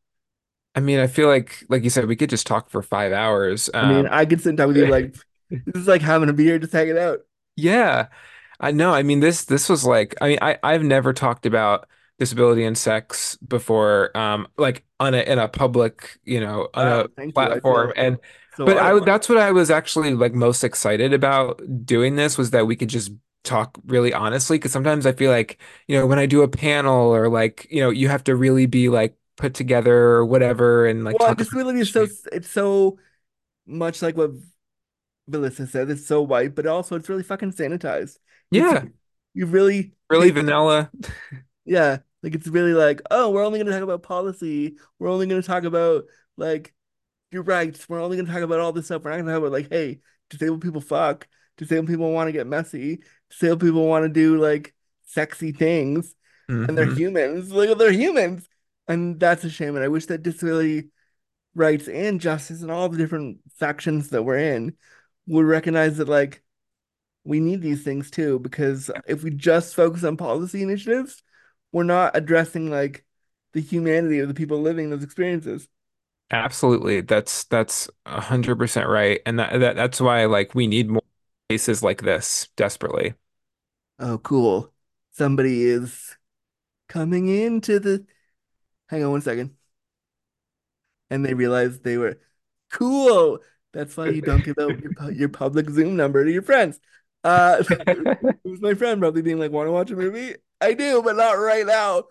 D: I mean, I feel like, like you said, we could just talk for five hours.
B: I mean,
D: Um,
B: I could sit and talk with you like this is like having a beer, just hanging out.
D: yeah, I know. I mean, this this was like, I mean, I I've never talked about disability and sex before, um, like on a in a public, you know, on a
B: Wow, thank you. I
D: platform.
B: feel
D: And
B: so
D: but I
B: honored.
D: that's what I was actually like most excited about doing this was that we could just talk really honestly. Because sometimes I feel like, you know, when I do a panel or like, you know, you have to really be like put together or whatever and like
B: Well,
D: talk about.
B: disability is so it's so much like what Melissa said. It's so white, but also it's really fucking sanitized. It's
D: Yeah,
B: you really
D: really
B: take
D: vanilla.
B: yeah, like it's really like, oh, we're only gonna talk about policy. We're only gonna talk about like your rights. We're only gonna talk about all this stuff. We're not gonna talk about like, hey, disabled people fuck. Disabled people want to get messy. Disabled people want to do like sexy things, and they're
D: Hmm.
B: humans. Like they're humans, and that's a shame. And I wish that disability rights and justice and all the different factions that we're in would recognize that like we need these things too. Because if we just focus on policy initiatives, we're not addressing like the humanity of the people living those experiences.
D: Absolutely. That's that's a hundred percent right. And that, that that's why like we need more cases like this desperately.
B: Oh, cool. Somebody is coming into the. Hang on one second. And they realized they were cool. That's why you don't give out your, pu- your public Zoom number to your friends. Uh, it was my friend probably being like, "Want to watch a movie?" I do, but not right now.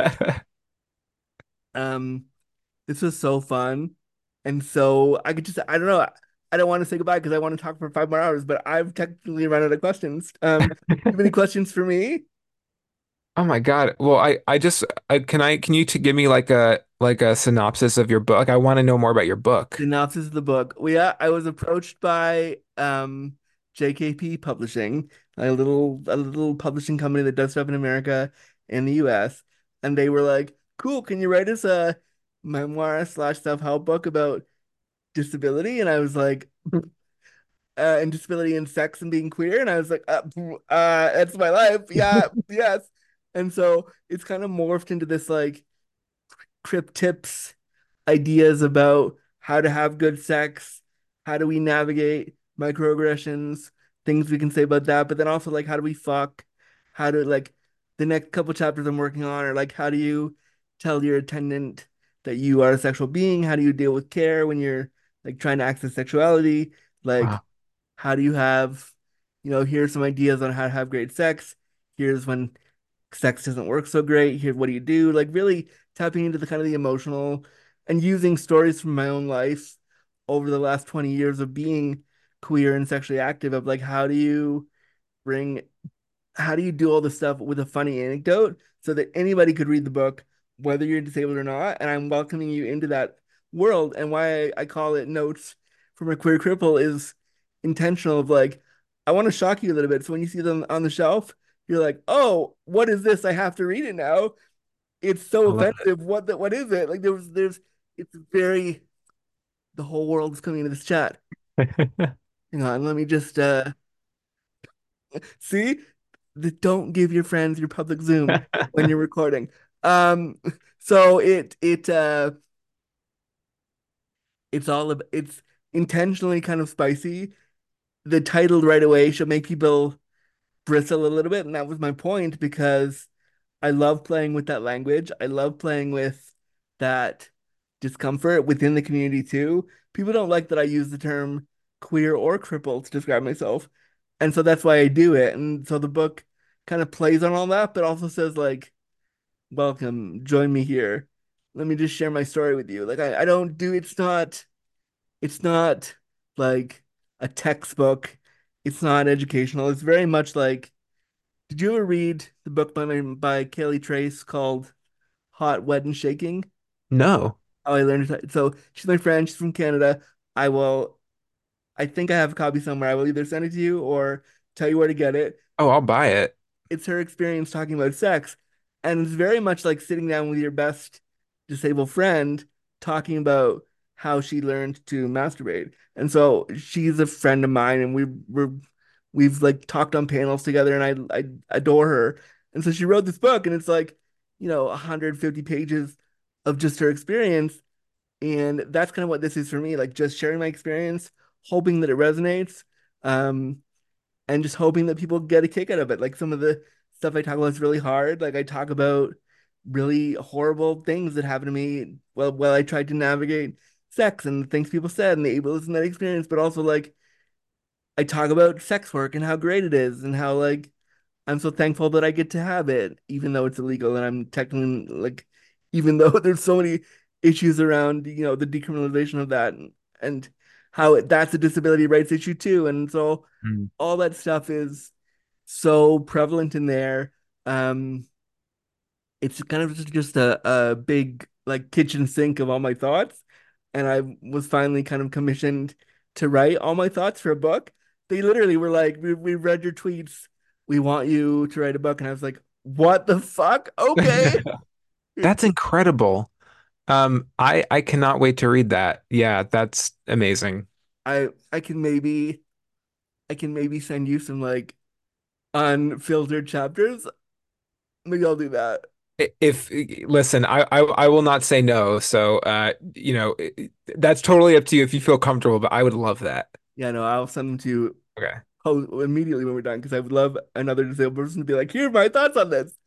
B: Um, this was so fun, and so I could just I don't know. I don't want to say goodbye because I want to talk for five more hours, but I've technically run out of questions. Um, you have any questions for me?
D: Oh my God. Well, I I just I, can I can you to give me like a like a synopsis of your book? I want to know more about your book.
B: Synopsis of the book. Well, yeah, I was approached by um J K P Publishing, a little a little publishing company that does stuff in America and the U S. And they were like, "Cool, can you write us a memoir slash self-help book about disability?" And I was like, uh, and disability and sex and being queer. And I was like, uh, uh, that's my life. Yeah, yes. And so it's kind of morphed into this like Crip tips, ideas about how to have good sex, how do we navigate microaggressions, things we can say about that, but then also like how do we fuck, how to like the next couple chapters I'm working on are like how do you tell your attendant that you are a sexual being? How do you deal with care when you're like trying to access sexuality? Like
D: Wow.
B: how do you have, you know, here's some ideas on how to have great sex. Here's when sex doesn't work so great. Here, what do you do? Like really tapping into the kind of the emotional and using stories from my own life over the last twenty years of being queer and sexually active of like how do you bring how do you do all this stuff with a funny anecdote so that anybody could read the book, whether you're disabled or not? And I'm welcoming you into that world. And why I, I call it Notes from a Queer Cripple is intentional of like, I want to shock you a little bit. So when you see them on the shelf, you're like, oh, what is this? I have to read it now. It's so
D: I love
B: offensive. What the, what is it? Like there's there's it's very the whole world is coming into this chat.
D: it.
B: Hang on, let me just uh see the, don't give your friends your public Zoom when you're recording. Um, so it it uh it's all about, it's intentionally kind of spicy. The title right away should make people bristle a little bit, and that was my point because I love playing with that language. I love playing with that discomfort within the community too. People don't like that I use the term queer or crippled to describe myself. And so that's why I do it. And so the book kind of plays on all that, but also says like, welcome, join me here. Let me just share my story with you. Like I, I don't do it's not it's not like a textbook. It's not educational. It's very much like, did you ever read the book by by Kaylee Trace called Hot, Wet, and Shaking?
D: No.
B: How I learned to, so she's my friend. She's from Canada. I will, I think I have a copy somewhere. I will either send it to you or tell you where to get it.
D: Oh, I'll buy it.
B: It's her experience talking about sex. And it's very much like sitting down with your best disabled friend talking about how she learned to masturbate. And so she's a friend of mine and we we're we've like talked on panels together and I I adore her. And so she wrote this book and it's like, you know, one hundred fifty pages of just her experience. And that's kind of what this is for me, like just sharing my experience, hoping that it resonates. Um, and just hoping that people get a kick out of it. Like some of the stuff I talk about is really hard. Like I talk about really horrible things that happened to me well while I tried to navigate sex and the things people said and the ableism that experience, but also like I talk about sex work and how great it is and how like I'm so thankful that I get to have it, even though it's illegal and I'm technically like even though there's so many issues around, you know, the decriminalization of that and, and how it, that's a disability rights issue too. And so
D: Mm.
B: all that stuff is so prevalent in there. Um, it's kind of just, just a, a big like kitchen sink of all my thoughts. And I was finally kind of commissioned to write all my thoughts for a book. They literally were like, we, we read your tweets. We want you to write a book. And I was like, what the fuck? Okay.
D: That's incredible. Um, I I cannot wait to read that. Yeah, that's amazing.
B: I I can maybe I can maybe send you some like unfiltered chapters. Maybe I'll do that.
D: I- If listen, I, I I will not say no. So uh, you know, it- that's totally up to you if you feel comfortable, but I would love that.
B: Yeah, no, I'll send them to you
D: Okay.
B: po- immediately when we're done because I would love another disabled person to be like, here are my thoughts on this.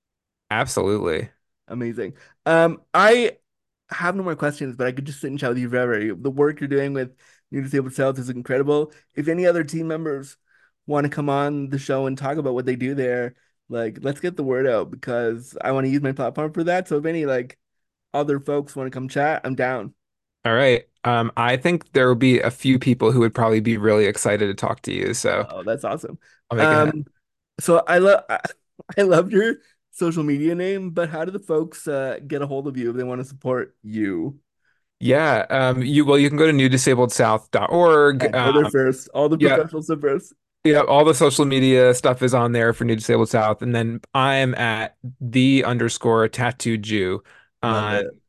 D: Absolutely.
B: Amazing. Um, I have no more questions, but I could just sit and chat with you forever. The work you're doing with New Disabled South is incredible. If any other team members want to come on the show and talk about what they do there, like let's get the word out because I want to use my platform for that. So if any like other folks want to come chat, I'm down.
D: All right. Um, I think there will be a few people who would probably be really excited to talk to you. So
B: Oh, that's awesome.
D: I'll make it happen.
B: Um, so I love I, I love your social media name, but how do the folks uh, get a hold of you if they want to support you?
D: Yeah. Um, you well, you can go to new disabled south dot org.
B: Yeah, go there
D: Um,
B: first. All the
D: yeah.
B: professional stuff first.
D: Yeah, all the social media stuff is on there for New Disabled South, and then I'm at the underscore tattoo Jew
B: Love
D: on
B: it.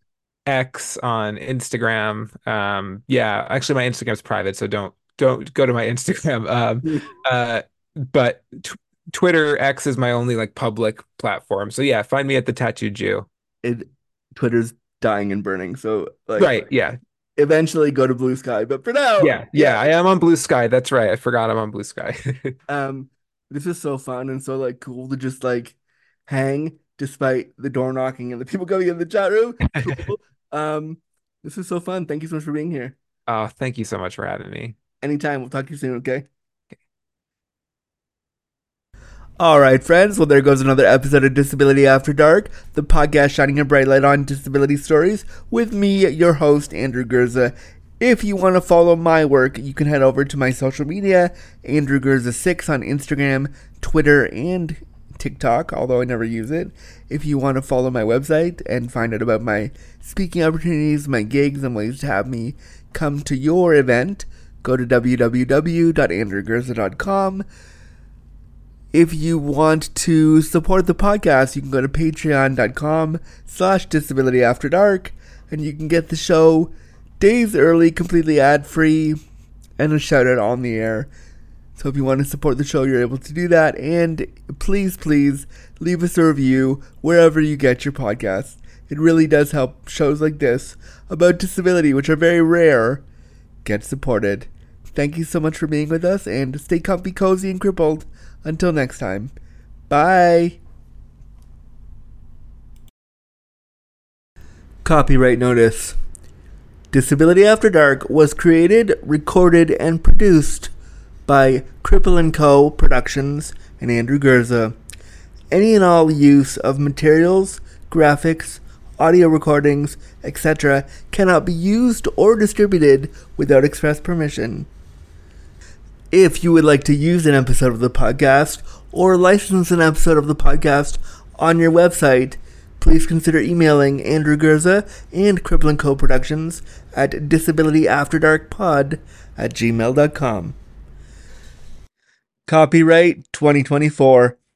D: X, on Instagram. Um, yeah, actually, my Instagram's private, so don't don't go to my Instagram. Um, uh, but t Twitter X is my only like public platform. So yeah, find me at the Tattoo Jew.
B: It Twitter's dying and burning, so like
D: Right. Yeah.
B: eventually go to Blue Sky. But for now,
D: Yeah.
B: yeah.
D: Yeah. I am on Blue Sky. That's right. I forgot I'm on Blue Sky.
B: Um, this is so fun and so like cool to just like hang despite the door knocking and the people going in the chat room. Cool. Um, this is so fun. Thank you so much for being here.
D: Oh, thank you so much for having me.
B: Anytime. We'll talk to you soon, okay? All right, friends. Well, there goes another episode of Disability After Dark, the podcast shining a bright light on disability stories with me, your host, Andrew Gurza. If you want to follow my work, you can head over to my social media, Andrew Gurza six on Instagram, Twitter, and TikTok, although I never use it. If you want to follow my website and find out about my speaking opportunities, my gigs, and ways to have me come to your event, go to w w w dot andrew gurza dot com. If you want to support the podcast, you can go to patreon.com slash disability after dark, and you can get the show days early, completely ad-free, and a shout-out on the air. So if you want to support the show, you're able to do that. And please, please leave us a review wherever you get your podcasts. It really does help shows like this about disability, which are very rare, get supported. Thank you so much for being with us, and stay comfy, cozy, and crippled. Until next time. Bye. Copyright notice. Disability After Dark was created, recorded, and produced by Cripple and Co. Productions and Andrew Gurza. Any and all use of materials, graphics, audio recordings, et cetera cannot be used or distributed without express permission. If you would like to use an episode of the podcast or license an episode of the podcast on your website, please consider emailing Andrew Gurza and Cripple and Co. Productions at disabilityafterdarkpod at gmail dot com. Copyright twenty twenty-four.